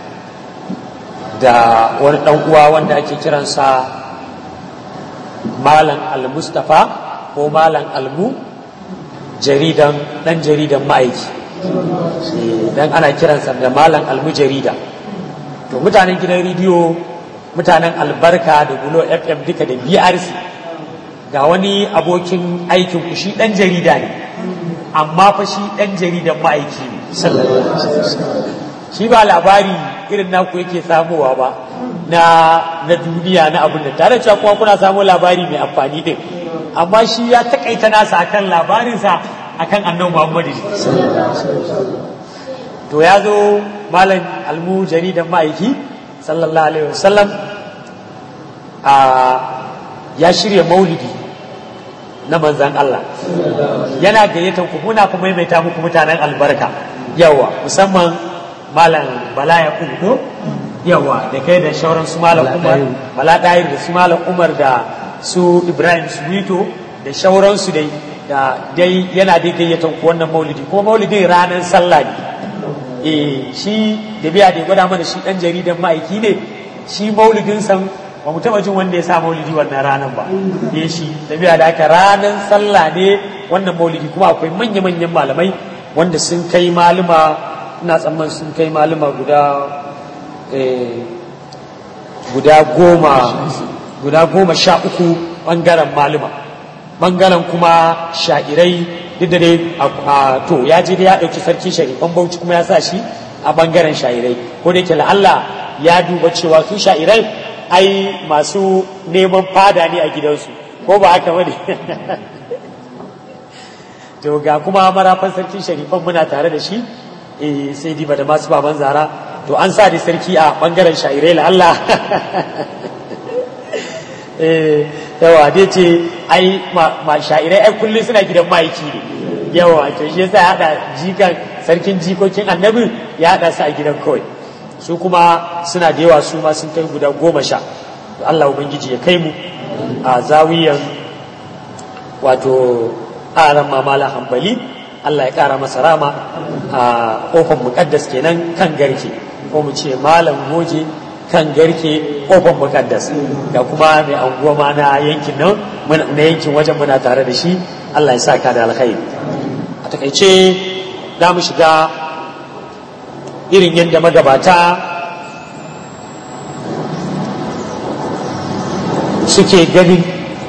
da wani ɗan uwa wanda ake kiransa Malam Al-Mustafa ko Malam Almu ɗan jaridan ma'aiki dan ana kiransa da Malam Almu jarida to mutanen gidan rediyo mutanen albarka da gulo FM duka da BRC ga wani abokin aikin ku shi dan jarida ne amma fa shi dan jaridan ma'aiki ne shi ba labari irin naku yake samowa ba na duniya na abin da tare cewa kuma kuna samu labari mai amfani din amma shi ya takaita nasa akan labarinsa akan annabi Muhammadu to ya zo Malam Almu jaridan ma'aiki sallallahu alaihi wasallam ya shirya maulidi na manzan Allah yana gayyatar ku muna kuma maimaita muku mutanen albarka yawa musamman malam bala ya ko yawa da kai da shauran su malam umar bala dayir da su malam umar da su ibrahim suwito da shauransu dai da dai yana dai gayyatan ku wannan maulidi kuma maulidin ranar sallah ne shi da biya da gwada mana shi dan jaridan ma'aiki ne shi maulidin san ba mu taba jin wanda ya sa maulidi wannan ranar ba shi da biya da aka ranar sallah ne wannan maulidi kuma akwai manya-manyan malamai wanda sun kai maluma ina tsamman sun kai maluma guda 13 bangaren maluma bangaren kuma sha'irai duk da dai to ya je da ya dauki sarki sharifan bauchi kuma ya sa shi a bangaren sha'irai ko da yake la'alla ya duba cewa su sha'irai ai masu neman fada ne a gidansu ko ba haka bane to ga kuma marafan sarki sharifan muna tare da shi sai diba da masu baban zara to an sa da sarki a bangaren sha'irai la'alla yawa dai ce ai ma sha'irai ai kullum suna gidan ma'aiki ne yawa to shi yasa ya hada jikan sarkin jikokin annabi ya hada su a gidan kawai su kuma suna da yawa su ma sun kai guda 10 Allah ubangiji ya kai mu a zawiyan wato aran mamala hambali Allah ya kara masa rama a kofar muqaddas kenan kan garke ko mu ce malam goje kan garke kofar muqaddas da kuma mai anguwa ma na yankin nan na yankin wajen muna tare da shi Allah ya saka da alkhairi a takaice za mu shiga irin yadda magabata suke ganin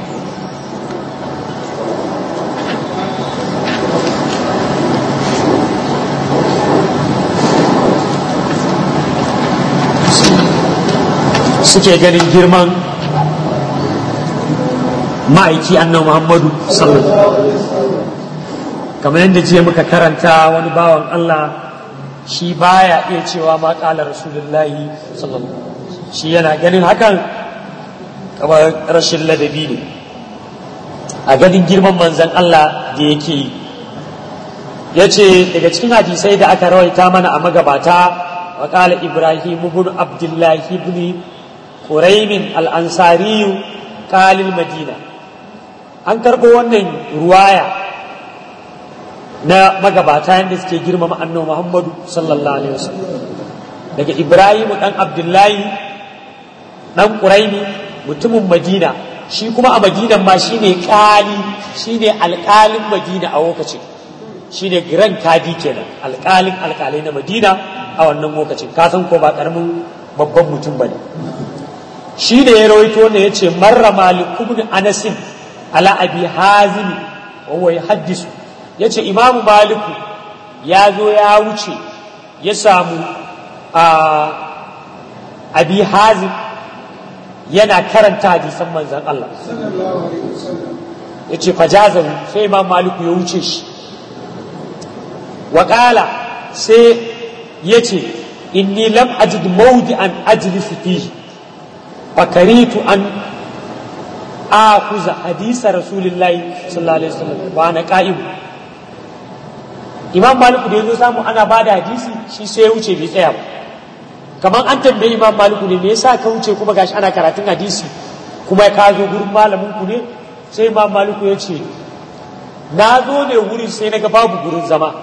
girman ma'aiki annabi Muhammadu sallallahu alaihi wasallam kamar yadda jiya muka karanta wani bawan Allah shi baya iya cewa ma qala rasulullahi sallallahu alaihi wasallam shi yana ganin hakan kamar rashin ladabi ne a ganin girman manzon Allah da yake yi yace daga cikin hadisai da aka rawaita mana a magabata wa qala ibrahim ibn abdullah ibn quraym al-ansari qalil madina an karbo wannan ruwaya na magabata yadda suke girmama annabi Muhammadu sallallahu alaihi wasallam daga Ibrahim dan Abdullahi dan Quraimi mutumin Madina shi kuma a Madinan ma shine kali shine alƙalin Madina a lokacin shine grand kadi kenan alƙalai na Madina a wannan lokacin ka san ko ba karamin babban mutum bane shi da ya rawaito ne yace marra malik ibn Anas ala abi hazim wa huwa yuhaddisu ya ce imamu maliku ya zo ya wuce ya samu abi hazim yana karanta hadisan manzan Allah ya ce fajazahu sai imam maliku ya wuce shi waƙala sai ya ce inni lam ajid mawdi'an ajlisu fihi fakaritu an akuza hadisa rasulillahi sallallahu alaihi wasallam wa na qa'im imam maliku da yazo samu ana bada hadisi shi sai ya wuce bai tsaya ba kamar an tambayi imam maliku ne me yasa ka wuce kuma gashi ana karatun hadisi kuma ka zo gurin malamin ku ne sai imam maliku ya ce na zo ne wurin sai naga babu gurin zama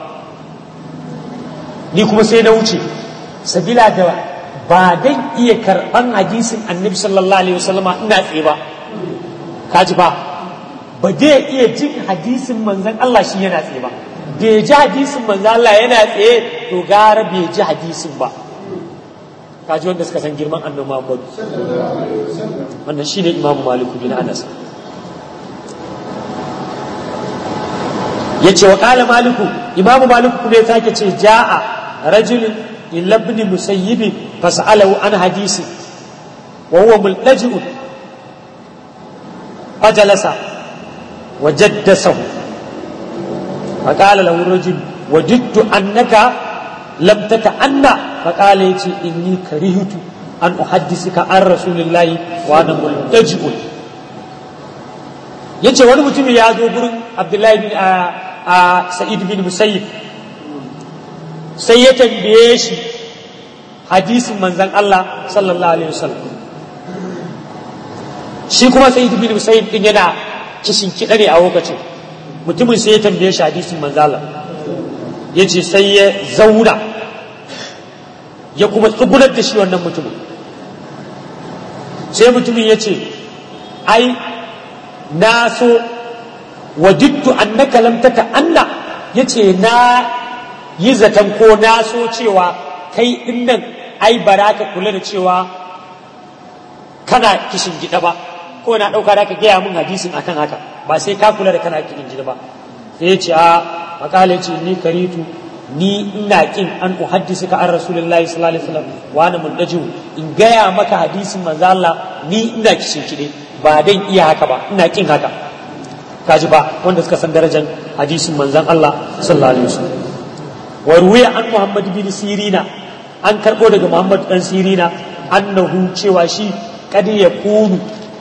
ni kuma sai na wuce sabila da ba dan iya karban hadisin annabi sallallahu alaihi wasallama ina tsaye ba kaji ba dai iya jin hadisin manzon Allah shi yana tsaye ba bai ji hadisin manzon Allah yana tsaye to gara bai ji hadisin ba kaji wanda suka san girman annabi Muhammad wannan shine Imam Malik bin Anas yace wa qala Maliku Imam Malik kuma ya sake ce jaa rajul ila ibn Musayyib fas'alahu an hadisi wa huwa multaji'un فجلس وجدسه فقال له الرجل وجدت أنك لم تتأنى فقال يتي إني كرهت أن أحدثك عن رسول الله وأنا ملتجئ yace wani mutum ya zo gurin Abdullahi bin Sa'id bin Musayyib sai ya tambaye shi hadisin manzon Allah sallallahu alaihi wasallam. Shi kuma Sayyid bin Musayyib din yana kishin kida ne a lokacin, mutumin sai ya tambaye shi hadisin manzon Allah, yace sai ya zauna ya kuma tsugunar da shi wannan mutumin. Sai mutumin yace ai na so wajidtu annaka lam tata'anna, yace na yi zaton ko na so cewa kai dinnan ai baraka kula da cewa kana kishin gida ba, ko na dauka da ka gaya mun hadisin akan haka, ba sai ka kula da kana kishin gida ba. Sai yace a makale ce ni karitu, ni ina kin an uhaddisuka an rasulullahi sallallahu alaihi wasallam wa ana mundaju, in gaya maka hadisin manzo Allah ni ina kishin kide, ba dan iya haka ba, ina kin haka. Kaji ba wanda suka san darajar hadisin manzon Allah sallallahu alaihi wasallam. Wa ruwiya an Muhammad bin Sirina, an karbo daga Muhammad dan Sirina annahu cewa shi kad yakunu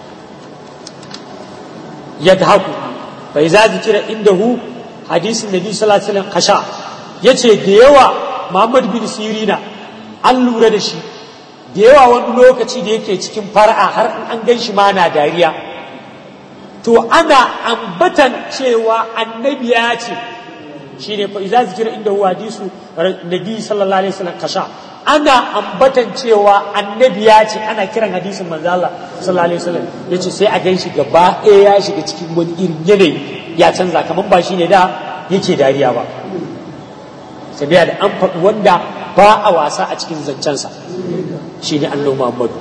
yadhaku fa iza zikira indahu hadisin nabi sallallahu alaihi wasallam kasha, yace da yawa Muhammad bin Sirina an lura da shi da yawa wani lokaci da yake cikin fara'a har an gan shi ma na dariya, to ana ambatan cewa annabi ya ce shi ne fa iza zikira inda huwa hadisu nabi sallallahu alaihi wasallam kasha, ana ambatan cewa annabi ya ce, ana kiran hadisin manzo Allah sallallahu alaihi wasallam, yace sai a ganshi gaba ɗaya ya shiga cikin wani irin yanayi ya canza, kaman ba shine da yake dariya ba, sabiya da an faɗi wanda ba a wasa a cikin zancensa shi ne annabi Muhammadu.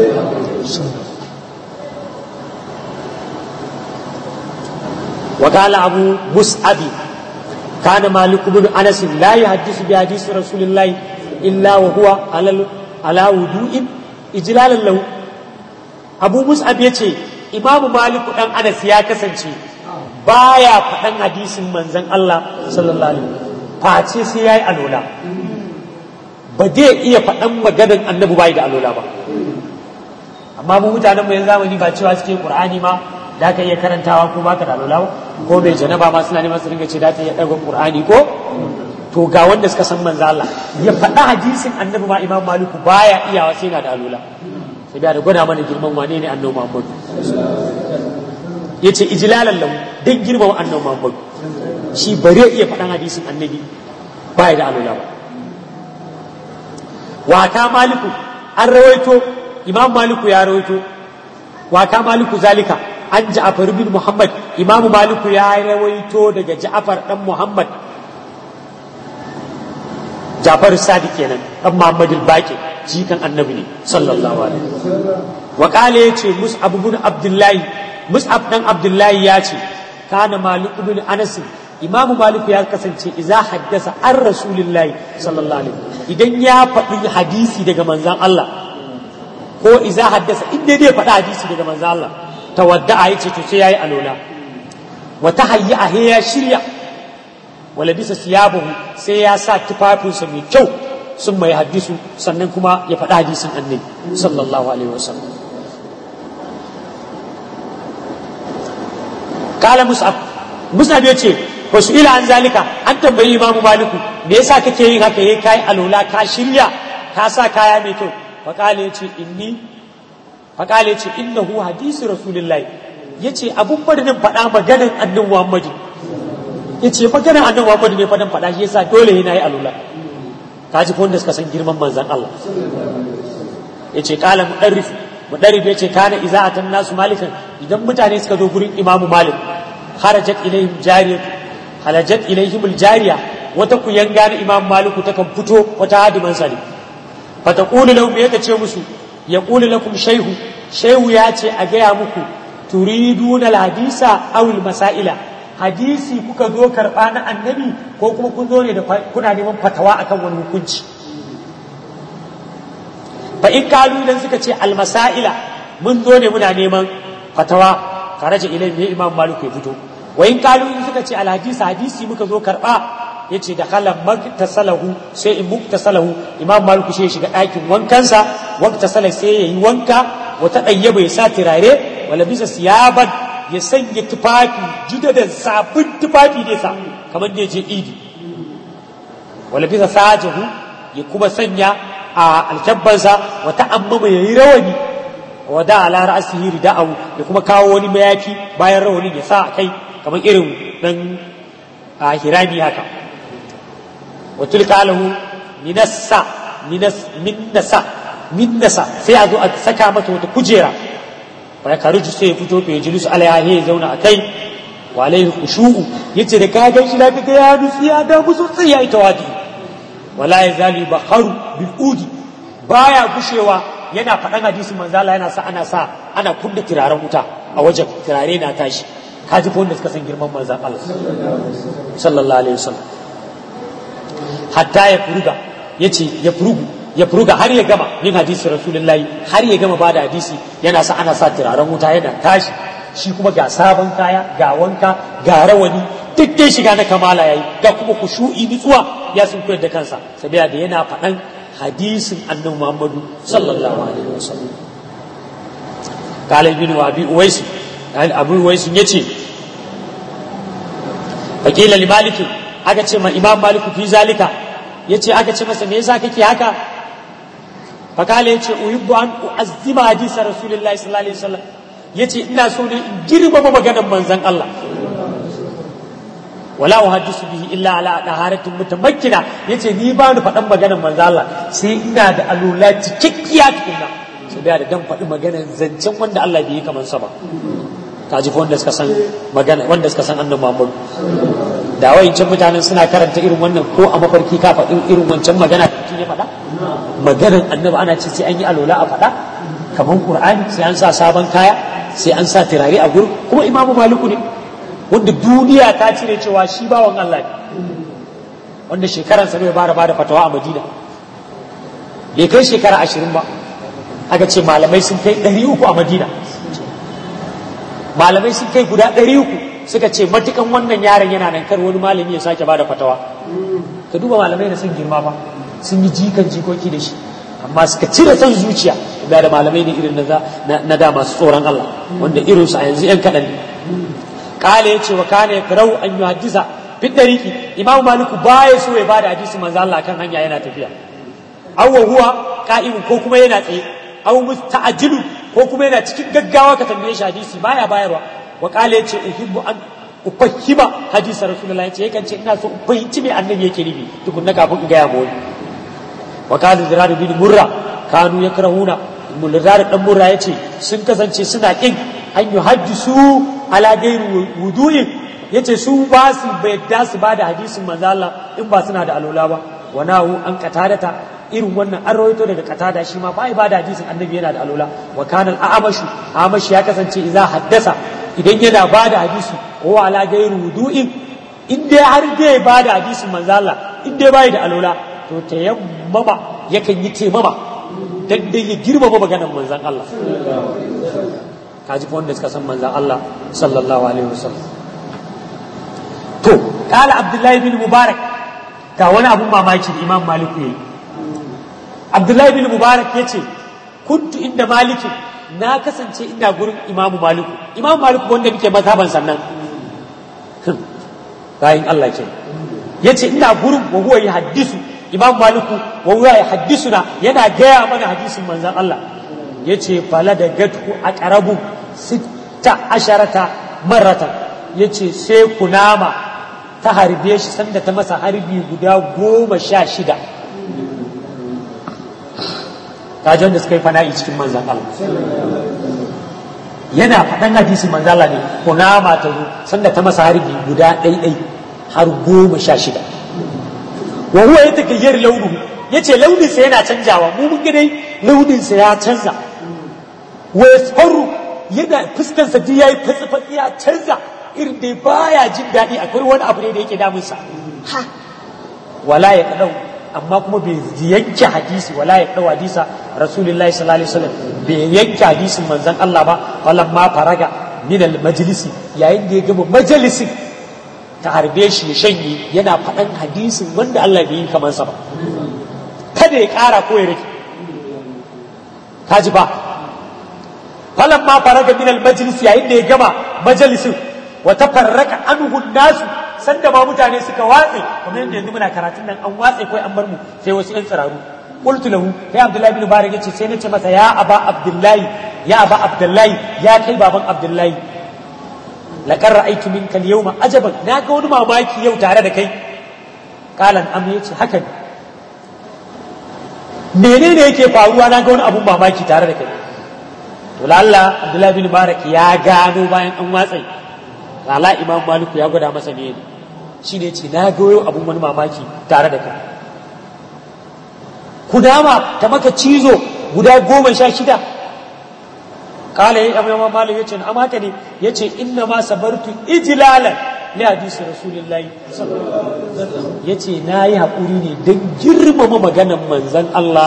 وقال أبو مصعب كان مالك بن أنس لا يحدث بحديث رسول الله إلا وهو على وضوء إجلالا له. أبو مصعب يتي إمام مالك بن أنس يا كسنتي بايا فتن حديث منزل الله صلى الله عليه وسلم face sai yayi alola, ba zai iya faɗan maganar annabi bai da alola ba. Amma mu mutanen mu yanzu zamani ba cewa suke Qur'ani ma da ka iya karantawa ko baka da alola, ko bai janaba ma suna neman su dinga ce da ta iya ɗaga Qur'ani ko to ga wanda suka san manzo Allah ya faɗa hadisin annabi ma Imam Maliku baya iyawa sai yana da alola, sai da gwada mana girman wane ne annabi Muhammad, yace ijlalan lahu, dan girmama annabi Muhammad shi bare iya faɗan hadisin annabi baya da alola ba. Wata Maliku an rawaito, Imam Maliku ya rawaito, wata Maliku zalika an Ja'far bin Muhammad, Imam Maliku ya rawaito daga Ja'far dan Muhammad, Ja'far Sadiq kenan dan Muhammad al-Baqir, jikan annabi ne sallallahu alaihi wasallam. Wa qala yace Mus'ab bin Abdullah, Mus'ab dan Abdullah yace kana Malik bin Anas, Imam Malik ya kasance idza haddasa an Rasulullahi sallallahu alaihi wasallam, idan ya faɗi hadisi daga manzon Allah, ko idza haddasa inda dai faɗi hadisi daga manzon Allah, tawadda'a yace to sai yayi alola, wa tahayya ya shirya, wala bisa siyabahu sai ya sa tufafinsa mai kyau, sun mai hadisu sannan kuma ya faɗi hadisin annabi sallallahu alaihi wasallam. Kala Mus'ab yace wasu ila an zalika, an tambayi Imam Maliku me yasa kake yin haka, yayi kai alola ka shirya ka sa kaya mai kyau, faqala yace innahu hadisu rasulillahi, yace abun bari nan faɗa maganar annabi Muhammad, yace maganar annabi Muhammad ne faɗan faɗa, shi yasa dole yana yi alola. Kaji ko wanda suka san girman manzon Allah. Yace qala mudarrif yace kana idza atan nasu malikan, idan mutane suka zo gurin Imam Malik, harajat ilaihim aljariya, wata kuyanga na Imam Maliku ta kan fito, wata hadiman sa ne, fa taqulu lahum, yata ce musu yaqulu lakum shehu ya ce a gaya muku turiduna alhadisa aw almasaila, hadisi kuka zo karba na annabi ko kuma kun zo ne da kuna neman fatawa akan wani hukunci. Fa in kalu, idan suka ce almasaila, mun zo ne muna neman fatawa, karaja ilayhi Imam Maliku ya fito. Wa in kalu, in suka ce alhadisa, hadisi muka zo karba, yace da kala maktasalahu, sai in muktasalahu, Imam Maliku sai ya shiga ɗakin wankansa, waktasala sai ya yi wanka, wata ɗayyaba ya sa turare, wala bisa siyaban, ya sanya tufafi judadan sabon tufafi ne sa kamar da ya je idi, wala bisa sajahu, ya kuma sanya alkabbansa wa ta'ammama yayi rawani wa da ala ra'sihi rida'ahu ya kuma kawo wani mayafi bayan rawani ya sa kai kamar irin dan hirami haka wa tilka lahu minnasa sai a zo a saka mata wata kujera wa ya karuju sai ya fito ya julusu alaiha ya zauna a kai wa alaihi khushu'u yace da ka gan shi lafiya ya nutsi ya da musu sai ya ita wadi wala yazali bakharu bil udi baya gushewa yana faɗan hadisin manzo Allah yana sa ana kunna turaren wuta a wajen turare na tashi kaji ko wanda suka san girman manzo Allah sallallahu alaihi wasallam hatta ya furuga yace ya furuga har ya gama yin hadisi rasulullahi har ya gama bada hadisi yana sa ana sa turaren wuta yana tashi shi kuma ga sabon kaya ga wanka ga rawani duk dai shiga na kamala yayi ga kuma kushu'i nutsuwa ya sun koyar da kansa saboda da yana faɗan hadisin annabi Muhammadu sallallahu alaihi wasallam qala ibn abi uwais abu uwais yace faqila li malik aka ce ma imam malik fi zalika yace aka ce masa me yasa kake haka faqala yace uhibbu an uazzima hadisa rasulullahi sallallahu alaihi wasallam yace ina so ne in girmama maganar manzon Allah wala uhaddisu bihi illa ala daharatin mutamakkina yace ni ba ni faɗan maganar manzo Allah sai ina da alula cikakkiya tukunna sai da dan faɗi maganar zancen wanda Allah bai yi kaman sa ba kaji fa wanda suka san magana wanda suka san annabi Muhammad da wayancin mutanen suna karanta irin wannan ko a mafarki ka faɗin irin wancan magana kin ya faɗa maganar annabi ana ce sai an yi alula a faɗa kaman Qur'ani sai an sa sabon kaya sai an sa turare a gurin kuma Imamu Maliku ne wanda duniya ta cire cewa shi bawan Allah ne wanda shekaransa bai bada fatawa a Madina bai kai shekara 20 ba aka ce malamai sun kai 300 a Madina malamai sun kai guda 300 suka ce matukan wannan yaron yana nan kar wani malami ya sake bada fatawa ka duba malamai da sun girma ba sun yi jikoki da shi amma suka cire son zuciya da malamai ne irin na da masu tsoron Allah wanda irinsu a yanzu 'yan kaɗan ne kale yace wa kana yakrau an yuhaddisa fi dariki imamu maliku baya so ya bada hadisi manzo Allah kan hanya yana tafiya aw huwa qa'imun ko kuma yana tsaye aw musta'jilu ko kuma yana cikin gaggawa ka tambaye shi hadisi baya bayarwa wa kale yace uhibbu an ufahima hadisi rasulullahi yace yakan ce ina so in fahimci me annabi yake nufi tukunna kafin in ga ya goyi wa kana zirar bin murra kanu yakrahuna mulzar dan murra yace sun kasance suna kin an yuhaddisu ala gairu wudu'in yace su ba su yadda su ba da hadisin manzo Allah in ba suna da alola ba wa nahu an qatadata irin wannan an rawaito daga qatada shi ma bai ba da hadisin annabi yana da alola wa kana al-a'mashu ya kasance idza haddasa idan yana ba da hadisi ko ala gairu wudu'in in dai har dai ba da hadisin manzo Allah in dai bai da alola to tayammama yakan yi taimama dan dai ya girmama maganar manzon Allah kaji fa wanda suka san manzan Allah sallallahu alaihi wasallam to kala Abdullahi bin Mubarak ga wani abun mamaki da Imam Malik yayi Abdullahi bin Mubarak yace kuntu inda Malik na kasance ina gurin Imam Malik wanda muke mazhaban sannan bayin Allah ke yace ina gurin wa huwa yahaddisu Imam Malik wa huwa yahaddisuna yana gaya mana hadisin manzan Allah yace fala da gadku a ƙarabu 16 maratan yace sai kunama ta harbe shi sanda ta masa harbi guda 16 kaji wanda suka yi fana'i cikin manzan Allah yana faɗan hadisin manzan Allah ne kunama ta zo sanda ta masa harbi guda ɗaiɗai har 16 wa huwa yatagayyar launuhu yace launinsa yana canjawa mu mun ga dai launinsa ya canza wa yasfaru yana fuskansa duk yayi fatsi ya canza irin dai baya jin daɗi akwai wani abu ne da yake damunsa ha wala ya kadau amma kuma bai yanke hadisi wala ya kadau hadisa rasulullahi sallallahu alaihi wasallam bai yanke hadisin manzon Allah ba wallan ma faraga min al majlisi yayin da ya gama majalisin ta harbe shi ya shanye yana faɗan hadisin wanda Allah bai yi kamar sa ba kada ya ƙara ko ya rike kaji ba falamma faraga min al-majlis yayin da ya gama majalisin wa tafarraka anhu an-nasu sanda ma mutane suka watse kamar yadda yanzu muna karatun nan an watse kai an bar mu sai wasu yan tsiraru qultu lahu kai abdullahi bin mubarak yace sai nace masa ya aba abdullahi ya kai baban abdullahi laqad ra'aytu minka al-yawma ajaban na ga wani mamaki yau tare da kai kalan am yace haka menene yake faruwa na ga wani abun mamaki tare da kai to lalla abdullahi bin mubarak ya gano bayan an watsai lalla imam maliku ya gwada masa ne shine yace na ga abun wani mamaki tare da kai kudama ta maka cizo guda 16 kala yi amma malam yace amma haka ne yace inna ma sabartu ijlalan li hadisi rasulullahi yace nayi hakuri ne dan girmama maganar manzon Allah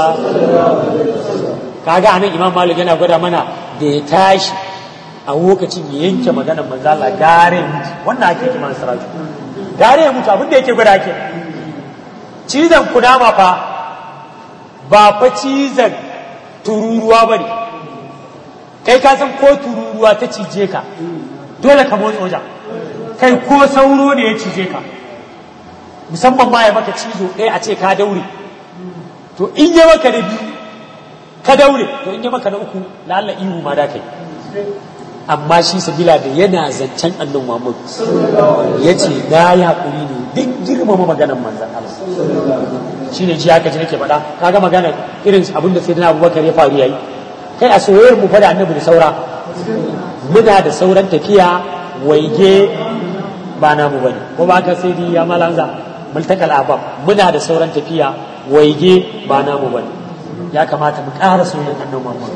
kaga anan imam malik yana gwada mana da ya tashi a lokacin ya yanke maganar manzon Allah gare mutu wannan ake kiman saratu gare mutu abin da yake gwada ke cizon kudama fa ba fa cizon tururuwa bane kai ka san ko tururuwa ta cije ka dole ka motsa wajen kai ko sauro ne ya cije ka musamman ma ya maka cizo ɗaya a ce ka daure to in ya maka da biyu ka daure to in ya maka na uku lalla ihu ma da kai amma shi sabila da yana zancen annan Muhammad ya ce na yi haƙuri ne duk girmama maganar manzan Allah shi ne ji haka ji nake faɗa kaga maganar irin abin da sai dana Abubakar ya faru yayi kai a soyayyar mu fa da annabi da saura muna da sauran tafiya waige ba namu bane ko ba ka sai ya malanza multakal abab muna da sauran tafiya waige ba namu bane ya kamata mu ƙara soyayyar annabi Muhammad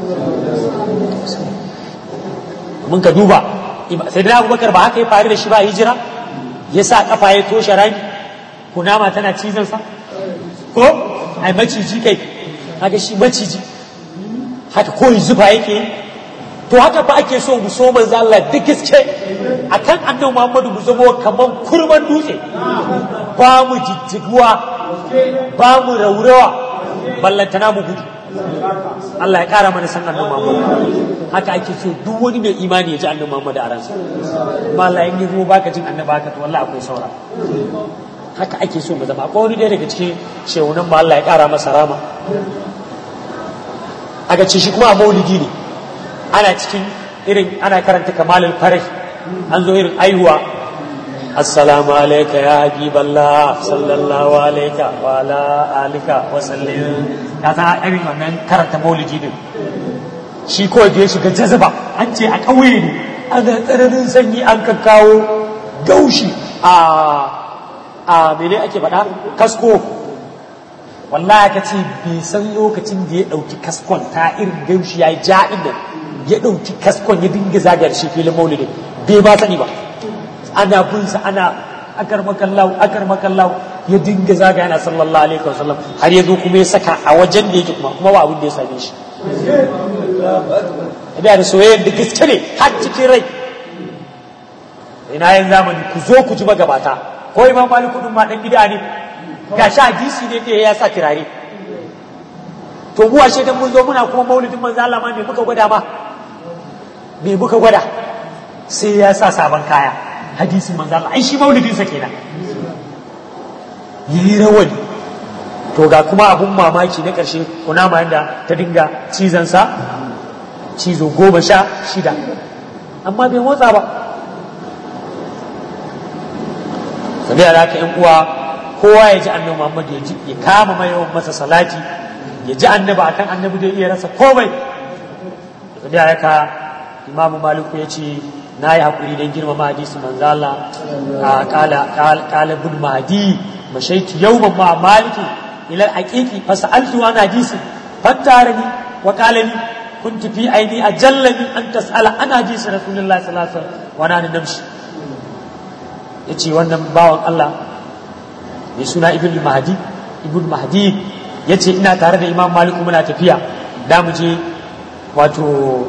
mun ka duba sai da Abubakar ba haka ya faru da shi ba hijira ya sa kafa ya toshe rami kunama tana cizon sa ko ai maciji kai kaga shi maciji haka koyi zuba yake to haka fa ake so mu so manzo Allah duk gaske akan annabi Muhammadu mu zama kaman kurman dutse ba mu jijjiguwa ba mu raurawa ballantana mu gudu Allah ya kara mana san annabi Muhammadu haka ake so duk wani mai imani ya ji annabi Muhammadu a ransa amma Allah in yi baka jin annabi haka to wallahi akwai saura haka ake so mu zama akwai wani ɗaya daga cikin shehunan ma Allah ya kara masa rama aka ce shi kuma a maulidi ne ana cikin irin ana karanta kamalul farih an zo irin aihuwa assalamu alayka ya habiballah sallallahu alayka wa ala alika wa sallim ya ta irin wannan karanta maulidi din shi ko da ya shiga jazaba an ce a kauye ne ana tsananin sanyi an kakkawo gaushi a mene ake faɗa kasko wallahi ka ce bai san lokacin da ya ɗauki kaskon ta irin gaushi ya yi ja'in da ya ɗauki kaskon ya dinga zagayar shi filin maulidin bai ba sani ba ana bunsa ana akar makallahu ya dinga zagaya na sallallahu alaihi wasallam har ya zo kuma ya saka a wajen da yake kuma ba abin da ya same shi da soyayyar da gaske ne har cikin rai ina yin zamani ku zo ku ji magabata ko imam maliku din ma dan bid'a ne ga shi hadisi ne da ya sa kirare to mu ashe dan mun zo muna kuma maulidin manzo Allah ma me muka gwada sai ya sa sabon kaya hadisin manzo Allah ai shi maulidin sa kenan yi rawani to ga kuma abun mamaki na karshe kunama yanda ta dinga cizon sa cizo 16 amma bai motsa ba sabi alaka yan uwa kowa ya ji annabi Muhammad ya ji ya kama mai yawan masa salati ya ji annabi akan annabi da iya rasa komai sabi alaka imamu maliku ya ce na yi haƙuri don girmama hadisi manzo Allah qala ibn mahdi mashaitu yawman ma maliki ila al-haqiqi fa sa'altu an hadisi fattarani wa qala li kuntu fi aini ajalla min an tas'ala an hadisi rasulullahi sallallahu alaihi wasallam wa ana namshi yace wannan bawan Allah mai suna ibn mahdi yace ina tare da imam maliku muna tafiya da mu je wato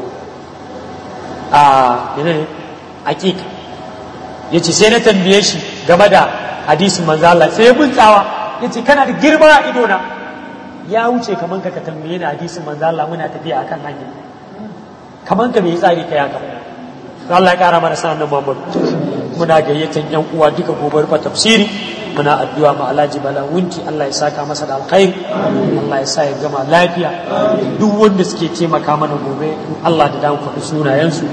menene hakika yace sai na tambaye shi game da hadisin manzo Allah sai ya buntsawa yace kana da girma a ido na ya wuce kaman ka tambaye ni hadisin manzo Allah muna tafiya akan hanya kaman ka bai tsari kai haka Allah ya kara mana sanan Muhammad muna gayyatan yan uwa duka gobe rufa tafsiri muna addu'a ma Alhaji Bala Wunti Allah ya saka masa da alkhairi Allah ya sa ya gama lafiya duk wanda suke taimaka mana gobe Allah da dan faɗi sunayensu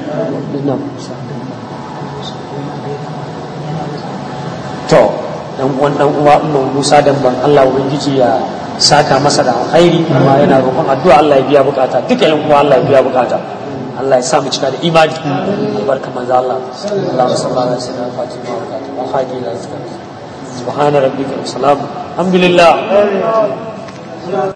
to dan uwa Musa Damban Allah ubangiji ya saka masa da alkhairi amma yana roƙon addu'a Allah ya biya bukata duka yan uwa Allah ya biya bukata Allah ya sa mu cika da imani albarka manzo Allah Allahumma salli ala sayyidina Fatima wa alihi wa sahbihi subhana rabbika wa salamun alhamdulillah